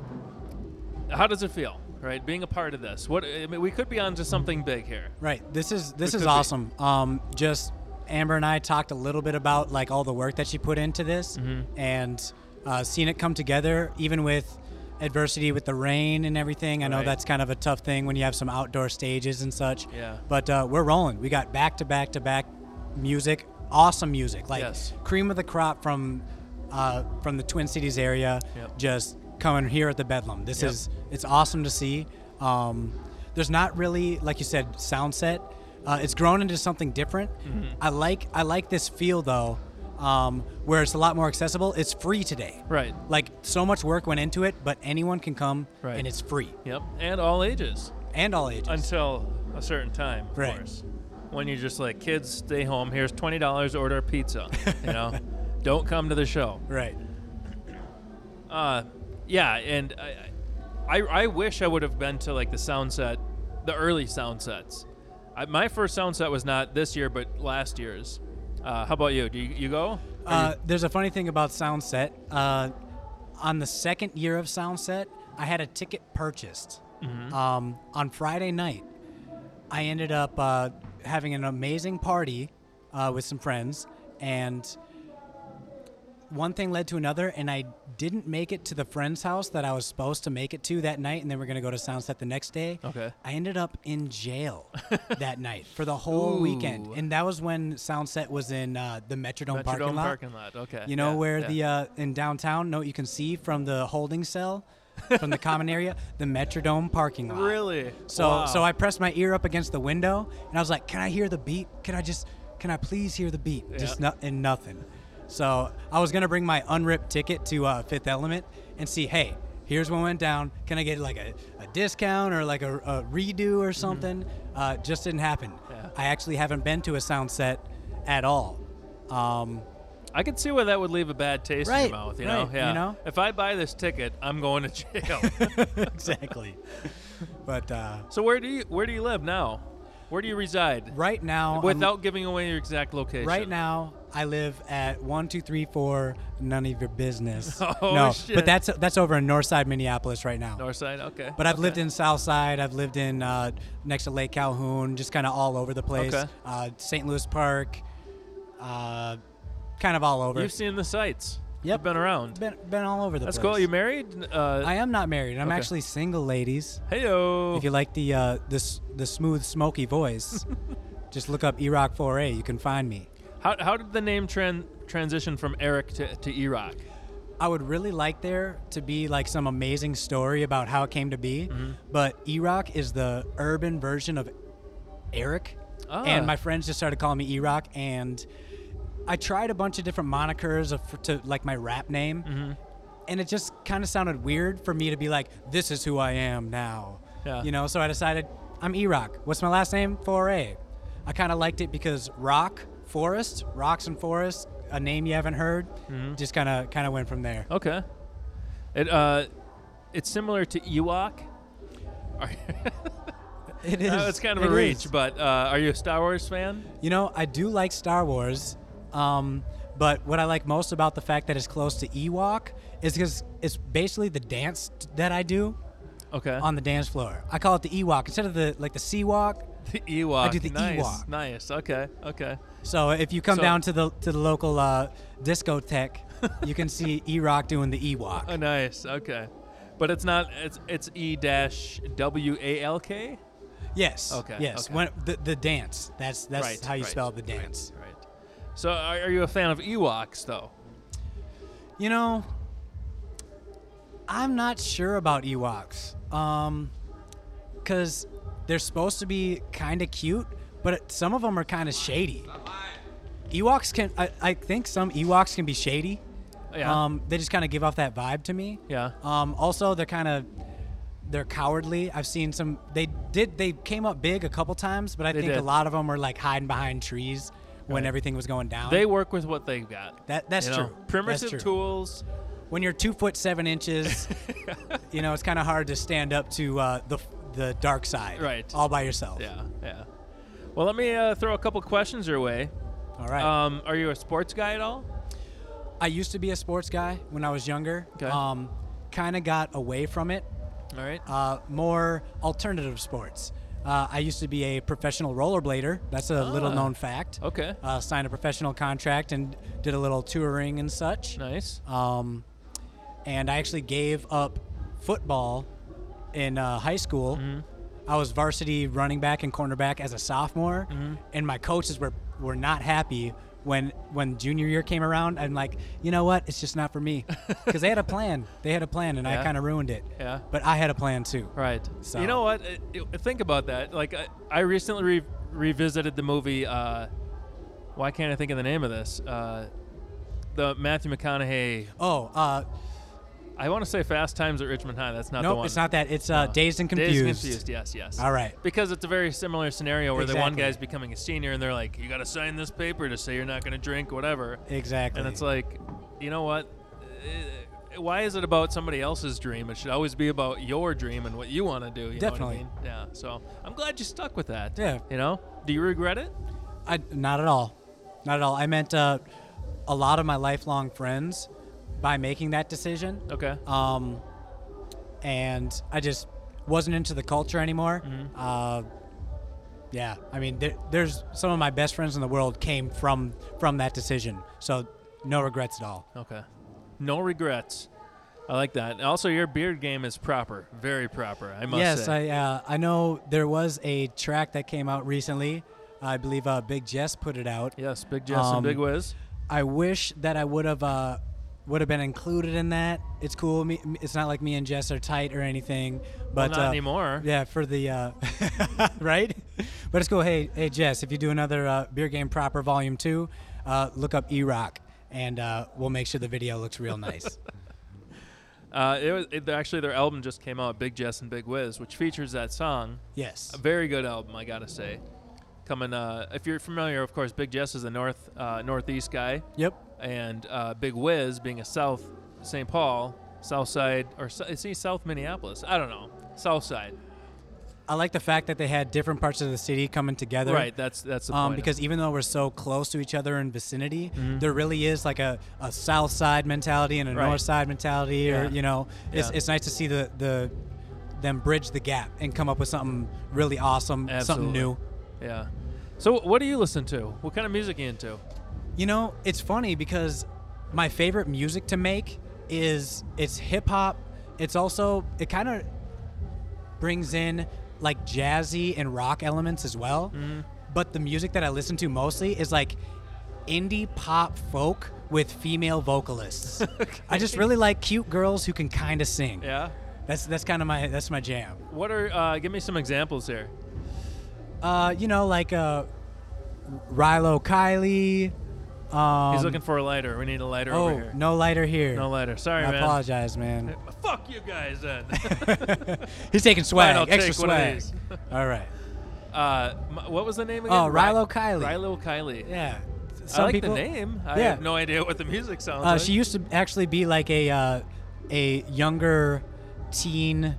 how does it feel? Right, being a part of this. What I mean, we could be onto something big here. Right. This is this It is could be. awesome. Um, just Amber and I talked a little bit about like all the work that she put into this, Mm-hmm. and uh, seeing it come together, even with adversity with the rain and everything. I know Right. that's kind of a tough thing when you have some outdoor stages and such. Yeah. But uh, we're rolling. We got back to back to back music, awesome music, like Yes. cream of the crop from uh, from the Twin Cities area. Yep. Just coming here at the Bedlam. This Yep. is it's awesome to see. Um, there's not really, like you said, sound set. Uh, it's grown into something different. Mm-hmm. I like I like this feel though, um, where it's a lot more accessible. It's free today. Right. Like so much work went into it, but anyone can come Right. and it's free Yep. And all ages and all ages. until a certain time, of Right. course. When you're just like, kids, stay home. Here's twenty dollars. Order a pizza. You know, don't come to the show. right. Uh, yeah, and I, I, I wish I would have been to like the Soundset, the early sound sets. I, my first sound set was not this year, but last year's. Uh, how about you? Do you, you go? Uh, there's a funny thing about Soundset. Uh, on the second year of Soundset, I had a ticket purchased. Mhm. Um, on Friday night, I ended up uh, having an amazing party uh, with some friends, and one thing led to another, and I didn't make it to the friend's house that I was supposed to make it to that night, and then we're going to go to Soundset the next day. Okay. I ended up in jail that night for the whole Ooh. weekend, and that was when Soundset was in uh, the Metrodome, Metrodome parking lot. parking lot, okay. You know Yeah, where yeah. the uh, in downtown, know what you can see from the holding cell, from the common area, the Metrodome parking lot. Really? So Wow. so I pressed my ear up against the window, and I was like, "Can I hear the beat? Can I just, can I please hear the beat?" Just Yeah. no, and nothing. So I was gonna bring my unripped ticket to uh, Fifth Element and see, hey, here's what went down. Can I get like a, a discount or like a, a redo or something? Uh, just didn't happen. Yeah. I actually haven't been to a sound set at all. Um, I could see where that would leave a bad taste in Right, your mouth. You right, know, yeah. you know? If I buy this ticket, I'm going to jail. exactly. But uh, So where do you where do you live now? Where do you reside? right now, I'm- Without giving away your exact location. Right now, I live at one two three four. None of your business. Oh, no, shit. but that's that's over in Northside, Minneapolis, right now. Northside, okay. But I've okay. lived in Southside. I've lived in uh, next to Lake Calhoun, just kind of all over the place. Okay. Uh, Saint Louis Park, uh, kind of all over. You've seen the sights. Yep. You've been around. been been all over the That's place. cool. You married? Uh, I am not married. I'm Okay. actually single, ladies. Heyo. If you like the uh, this the smooth, smoky voice, just look up E Rock four A. You can find me. How how did the name tran- transition from Eric to to E-Rock? I would really like there to be like some amazing story about how it came to be, Mm-hmm. but E-Rock is the urban version of Eric, Ah. and my friends just started calling me E-Rock, and I tried a bunch of different monikers of, for, to like my rap name, Mm-hmm. and it just kind of sounded weird for me to be like, this is who I am now, Yeah. you know. So I decided I'm E-Rock. What's my last name? four A. I kind of liked it because rock, forest, rocks and forest, a name you haven't heard, Mm-hmm. just kind of kind of went from there. Okay. It uh, it's similar to Ewok. Are- It is. Uh, it's kind of It a reach, is. but uh, are you a Star Wars fan? You know, I do like Star Wars, um, but what I like most about the fact that it's close to Ewok is because it's basically the dance t- that I do Okay. on the dance floor. I call it the Ewok instead of the like the Sea Walk. the Ewok. I do the nice. Ewok. Nice. Okay. Okay. So if you come So- down to the to the local uh, discotheque, you can see E-Rock doing the Ewok. Oh, nice. Okay. But it's not. It's it's E dash W A L K. Yes. Okay, Yes. okay. When the the dance. That's that's Right, how you right, spell the dance. Right. So are, are you a fan of Ewoks though? You know, I'm not sure about Ewoks. Um, cause they're supposed to be kind of cute, but it, some of them are kind of shady. Ewoks can, I, I think some Ewoks can be shady. Yeah. Um, they just kind of give off that vibe to me. Yeah. Um, also they're kind of, they're cowardly. I've seen some, they did, they came up big a couple times, but I They think did. a lot of them were like hiding behind trees when Right. everything was going down. They work with what they've got. That that's you true. know? Primitive that's true. tools. When you're two foot seven inches, you know it's kind of hard to stand up to uh, the the dark side, Right. all by yourself. Yeah. Yeah. Well, let me uh, throw a couple questions your way. All right. Um, are you a sports guy at all? I used to be a sports guy when I was younger. Okay. Um, kind of got away from it. All right. Uh, more alternative sports. Uh, I used to be a professional rollerblader. That's a little Ah. known fact. Okay. Uh, signed a professional contract and did a little touring and such. Nice. Um, and I actually gave up football in uh, high school. Mm-hmm. I was varsity running back and cornerback as a sophomore, Mm-hmm. and my coaches were, were not happy when when junior year came around. I'm like, you know what? It's just not for me, because they had a plan. They had a plan, and Yeah. I kind of ruined it. Yeah. But I had a plan too. Right. So- You know what? Uh, uh, Think about that. Like, I, I recently re- revisited the movie. Uh, why can't I think of the name of this? Uh, the Matthew McConaughey. Oh, uh, I want to say Fast Times at Richmond High. That's not the nope, one. it's not that. It's uh, No. Dazed and Confused. Dazed and Confused. Yes, yes. All right. Because it's a very similar scenario where the one Exactly. guy's becoming a senior and they're like, you got to sign this paper to say you're not going to drink, whatever. Exactly. And it's like, you know what? Uh, why is it about somebody else's dream? It should always be about your dream and what you want to do. You Definitely. Know what I mean? Yeah. So I'm glad you stuck with that. Yeah. You know? Do you regret it? I not at all, not at all. I meant uh, a lot of my lifelong friends by making that decision. Okay. Um, and I just wasn't into the culture anymore. Mm-hmm. Uh, yeah, I mean, there, there's some of my best friends in the world came from from that decision. So no regrets at all. Okay. No regrets. I like that. And also, your beard game is proper, very proper. I must yes, say. I uh, I know there was a track that came out recently. I believe uh, Big Jess put it out. Yes, Big Jess Um, and Big Wiz. I wish that I would have uh, would have been included in that. It's cool. Me, it's not like me and Jess are tight or anything. But well, not uh, anymore. Yeah, for the uh, right. But it's cool. Hey, hey, Jess, if you do another uh, Beer Game Proper Volume Two, uh, look up E-Rock, and uh, we'll make sure the video looks real nice. Uh, it was it, actually their album just came out, Big Jess and Big Wiz, which features that song. Yes. A very good album, I gotta say. Coming, uh, if you're familiar, of course, Big Jess is a north uh, northeast guy. Yep. And uh, Big Wiz being a South Saint Paul, South Side, or is he South Minneapolis? I don't know. South Side. I like the fact that they had different parts of the city coming together. Right. That's that's the um, point. because even though we're so close to each other in vicinity, Mhm. there really is like a, a South Side mentality and a Right. North Side mentality, or Yeah. you know, it's Yeah. it's nice to see the the them bridge the gap and come up with something really awesome, something Absolutely. new. Yeah. So what do you listen to? What kind of music are you into? You know, it's funny because my favorite music to make is it's hip hop. It's also it kind of brings in like jazzy and rock elements as well. Mhm. But the music that I listen to mostly is like indie pop folk with female vocalists. I just really like cute girls who can kind of sing. Yeah. That's that's kind of my that's my jam. What are? Uh, give me some examples here. Uh, you know, like uh, Rilo Kiley. Um, He's looking for a lighter. We need a lighter oh, over here. no lighter here. No lighter. Sorry, I man. apologize, man. Fuck you guys then. He's taking swag, Fine, I'll extra take one of swag. these. All right. Uh, m- what was the name again? Oh, Ri- Rilo Kiley. Rilo Kiley. Yeah. I Some like people- the name. I Yeah. have no idea what the music sounds Uh, like. she used to actually be like a uh, a younger teen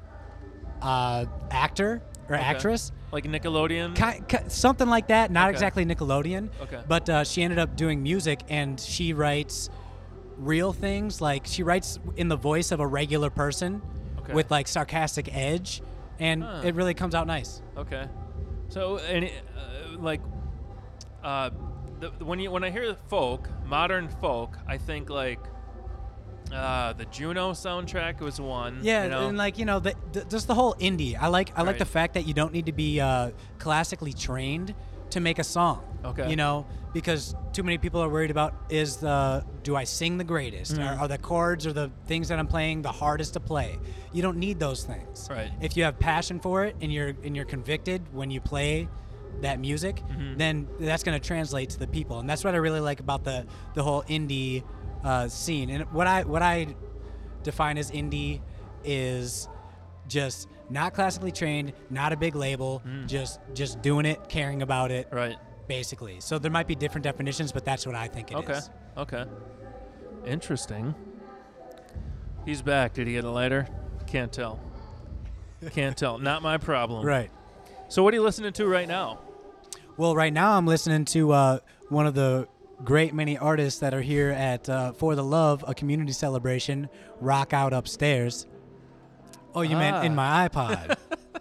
uh, actor or Okay. actress. Like Nickelodeon. Ki- ki- something like that. Not Okay. exactly Nickelodeon. Okay. But uh, she ended up doing music, and she writes real things. Like she writes in the voice of a regular person, Okay. with like sarcastic edge, and Huh. it really comes out nice. Okay. So, any uh, like, uh, the, when you when I hear folk, modern folk, I think like, uh, the Juno soundtrack was one. Yeah, you know? and like you know, the, the, just the whole indie. I like I like Right. the fact that you don't need to be uh, classically trained to make a song. Okay. You know, because too many people are worried about is the do I sing the greatest? Mhm. Are, are the chords or the things that I'm playing the hardest to play? You don't need those things. Right. If you have passion for it and you're and you're convicted when you play that music, Mhm. then that's going to translate to the people, and that's what I really like about the the whole indie uh, scene. And what I what I define as indie is just not classically trained, not a big label, Mm. just just doing it, caring about it, Right. basically. So there might be different definitions, but that's what I think it is. Okay. Okay. Interesting. He's back. Did he get a lighter? Can't tell. Can't tell. Not my problem. Right. So what are you listening to right now? Well, right now I'm listening to uh, one of the great many artists that are here at uh, For the Love, a community celebration, Rock Out Upstairs. Oh, you meant in Ah. my iPod.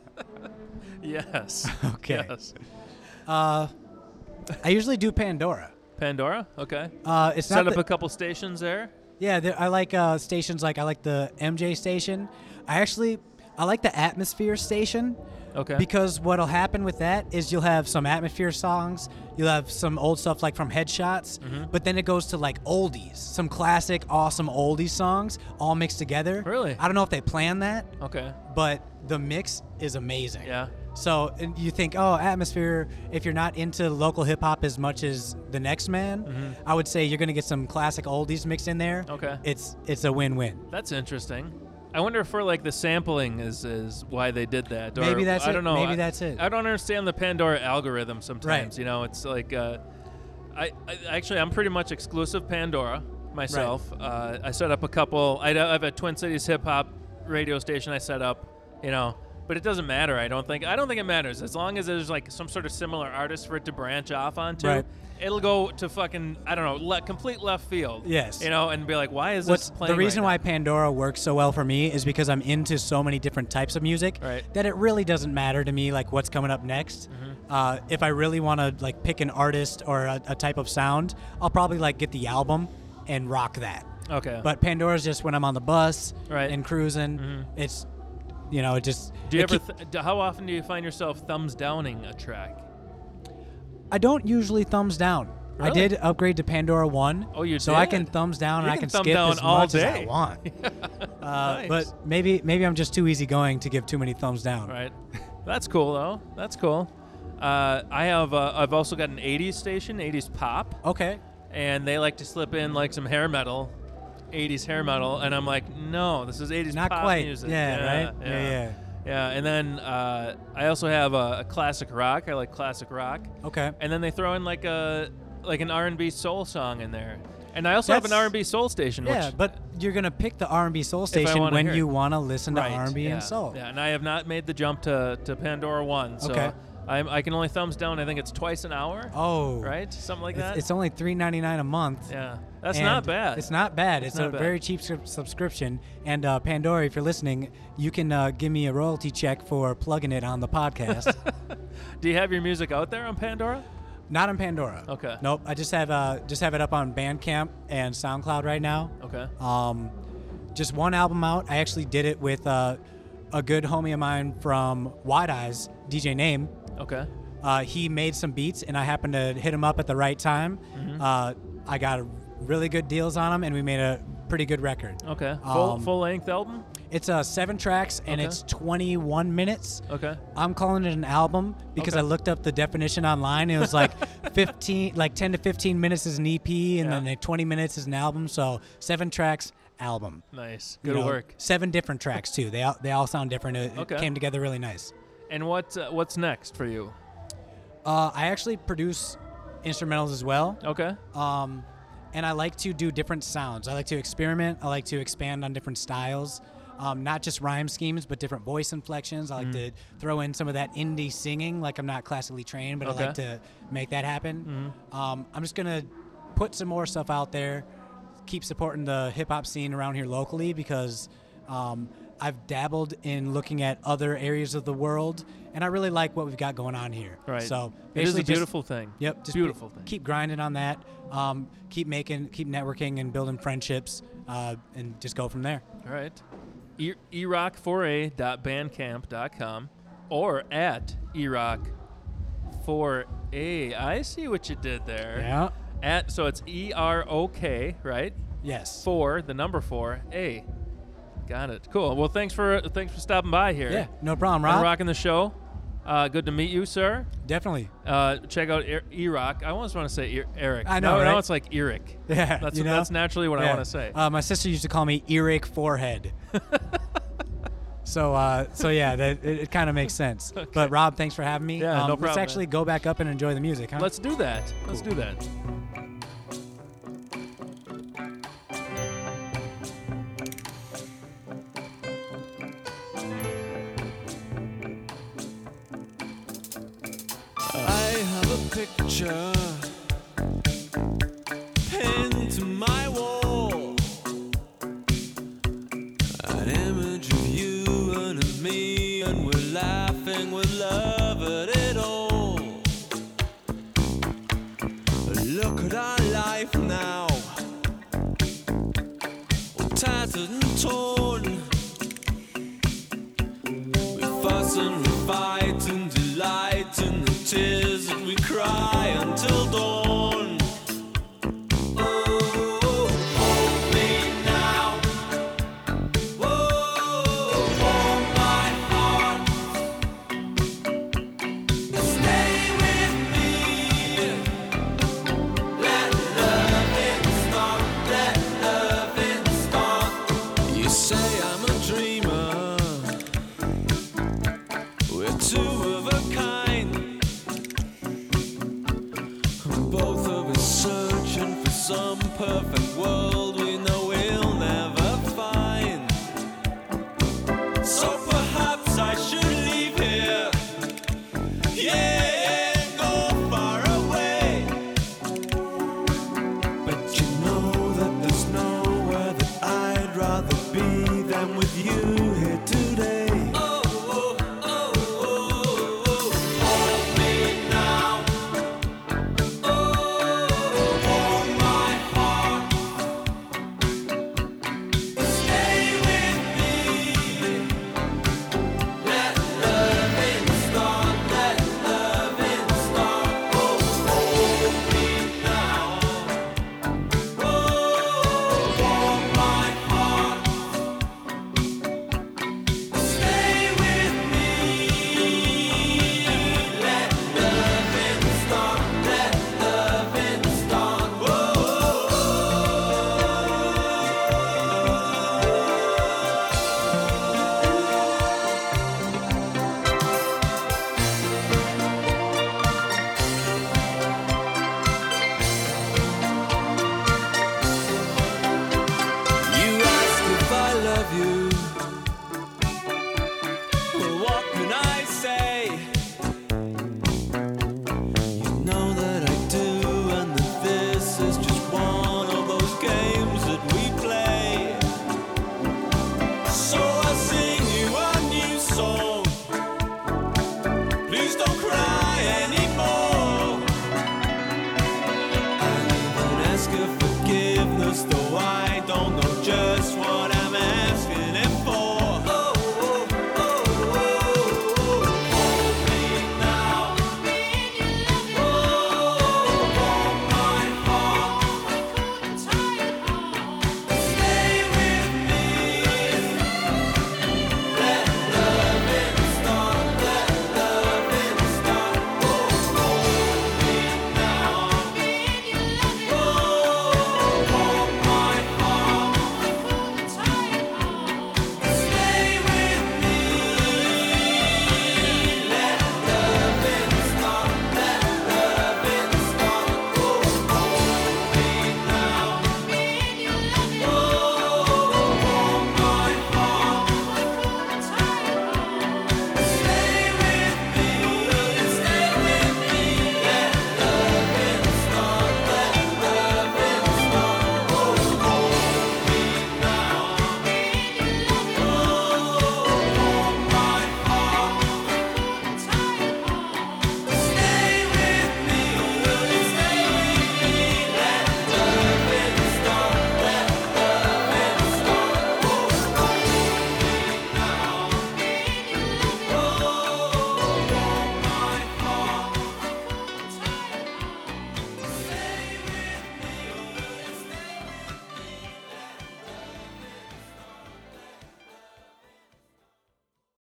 Yes. Okay. Yes. uh, I usually do Pandora. Pandora? Okay. Uh, it's Set not up the- a couple stations there. Yeah, there, I like uh, stations like I like the M J station. I actually I like the Atmosphere station. Okay. Because what'll happen with that is you'll have some Atmosphere songs, you'll have some old stuff like from Headshots, Mhm. but then it goes to like oldies, some classic, awesome oldies songs all mixed together. Really? I don't know if they planned that, Okay. but the mix is amazing. Yeah. So and you think, oh, Atmosphere, if you're not into local hip hop as much as the next man, Mhm. I would say you're gonna get some classic oldies mixed in there. Okay. It's it's a win-win. That's interesting. I wonder if for like the sampling is is why they did that. Or, Maybe that's I it. don't know. Maybe I- that's it. I don't understand the Pandora algorithm sometimes. Right. You know, it's like, uh, I, I actually I'm pretty much exclusive Pandora. myself. Uh, I set up a couple. I have a Twin Cities hip hop radio station. I set up, you know, but it doesn't matter. I don't think. I don't think it matters as long as there's like some sort of similar artist for it to branch off onto. Right. It'll go to fucking I don't know, le- complete left field. Yes. You know, and be like, why is What's this playing? the reason right why now? Pandora works so well for me is because I'm into so many different types of music Right. that it really doesn't matter to me like what's coming up next. Mm-hmm. Uh, if I really want to like pick an artist or a, a type of sound, I'll probably like get the album and rock that. Okay. But Pandora's just when I'm on the bus Right. and cruising. Mhm. It's, you know, it just. Do you it ever? keep- Th- d- how often do you find yourself thumbs downing a track? I don't usually thumbs down. I Really? did upgrade to Pandora one. Oh, you so I did? can thumbs down You and I can can thumb skip down as all much as I day. want. uh, Nice. But maybe maybe I'm just too easygoing to give too many thumbs down. Right. That's cool though. That's cool. Uh, I have. Uh, I've also got an eighties station, eighties pop, Okay. and they like to slip in like some hair metal, eighties hair metal, and I'm like, no, this is eighties Not pop quite. music. Yeah, yeah, right? Yeah, Yeah, yeah. Yeah, and then uh, I also have a, a classic rock. I like classic rock. Okay. And then they throw in like a like an R and B soul song in there. And I also have an That's- R and B soul station. Yeah, which, but you're gonna pick the R and B soul I station wanna when hear you it. want to listen to right, R and B yeah, and soul. Yeah, and I have not made the jump to, to Pandora one. So Okay. I'm, I can only thumbs down. I think it's twice an hour. Oh. Right, something like It's, that. it's only three ninety-nine a month. yeah, that's and not bad. It's not bad. It's, It's not a bad. very cheap sub- subscription. And uh, Pandora, if you're listening, you can uh, give me a royalty check for plugging it on the podcast. Do you have your music out there on Pandora? Not on Pandora. Okay. Nope. I just have uh, just have it up on Bandcamp and SoundCloud right now. Okay. Um, just one album out. I actually did it with uh, a good homie of mine from Wide Eyes, D J Name. Okay. Uh, he made some beats, and I happened to hit him up at the right time. Mhm. Uh, I got really good deals on him, and we made a pretty good record. Okay. Full Um, full length album. It's uh, seven tracks, and Okay. it's twenty-one minutes. Okay. I'm calling it an album because Okay. I looked up the definition online. It was like fifteen, like ten to fifteen minutes is an E P, and Yeah. then like twenty minutes is an album. So seven tracks, album. Nice. You Good know, work. Seven different tracks too. They all they all sound different. It, it Okay. came together really nice. And what uh, what's next for you? Uh, I actually produce instrumentals as well. Okay. Um, and I like to do different sounds. I like to experiment. I like to expand on different styles. Um, not just rhyme schemes, but different voice inflections. I like Mm. to throw in some of that indie singing. Like I'm not classically trained, but I like Okay. to make that happen. Mhm. Um, I'm just gonna put some more stuff out there. Keep supporting the hip hop scene around here locally because um, I've dabbled in looking at other areas of the world, and I really like what we've got going on here. Right. So It is a basically just- beautiful thing. Yep. Just Beautiful be- thing. Keep grinding on that. Um, keep making, keep networking and building friendships, uh, and just go from there. All right. E- e rock four a dot bandcamp dot com or at e rock four a. I see what you did there. Yeah. At so it's E R O K, right? Yes. Four, the number four, A. Got it. Cool. Well, thanks for thanks for stopping by here. Yeah. No problem, And Rob. rocking the show. Uh, good to meet you, sir. Definitely. Uh, check out E- E-Rock. I almost want to say e- Eric. I know, Now, now right? it's like Eric. Yeah. That's you know? that's naturally what I Yeah. want to say. Uh, my sister used to call me Eric Forehead. So, uh, so yeah, that, it, it kind of makes sense. Okay. But Rob, thanks for having me. Yeah, no um, problem, Let's man. actually go back up and enjoy the music, huh? Let's do that. Let's do that. I have a picture pinned to my wall, an image of you and of me, and we're laughing with love at it all. Look at our life now, all tattered and torn. We fuss and we fight and delight in the tears that we cry until dawn. Oh, hold me now. Oh, warm my heart. Stay with me. Let loving start. Let loving start. You say I'm a dreamer. We're two of a kind. Both of us searching for some perfect world be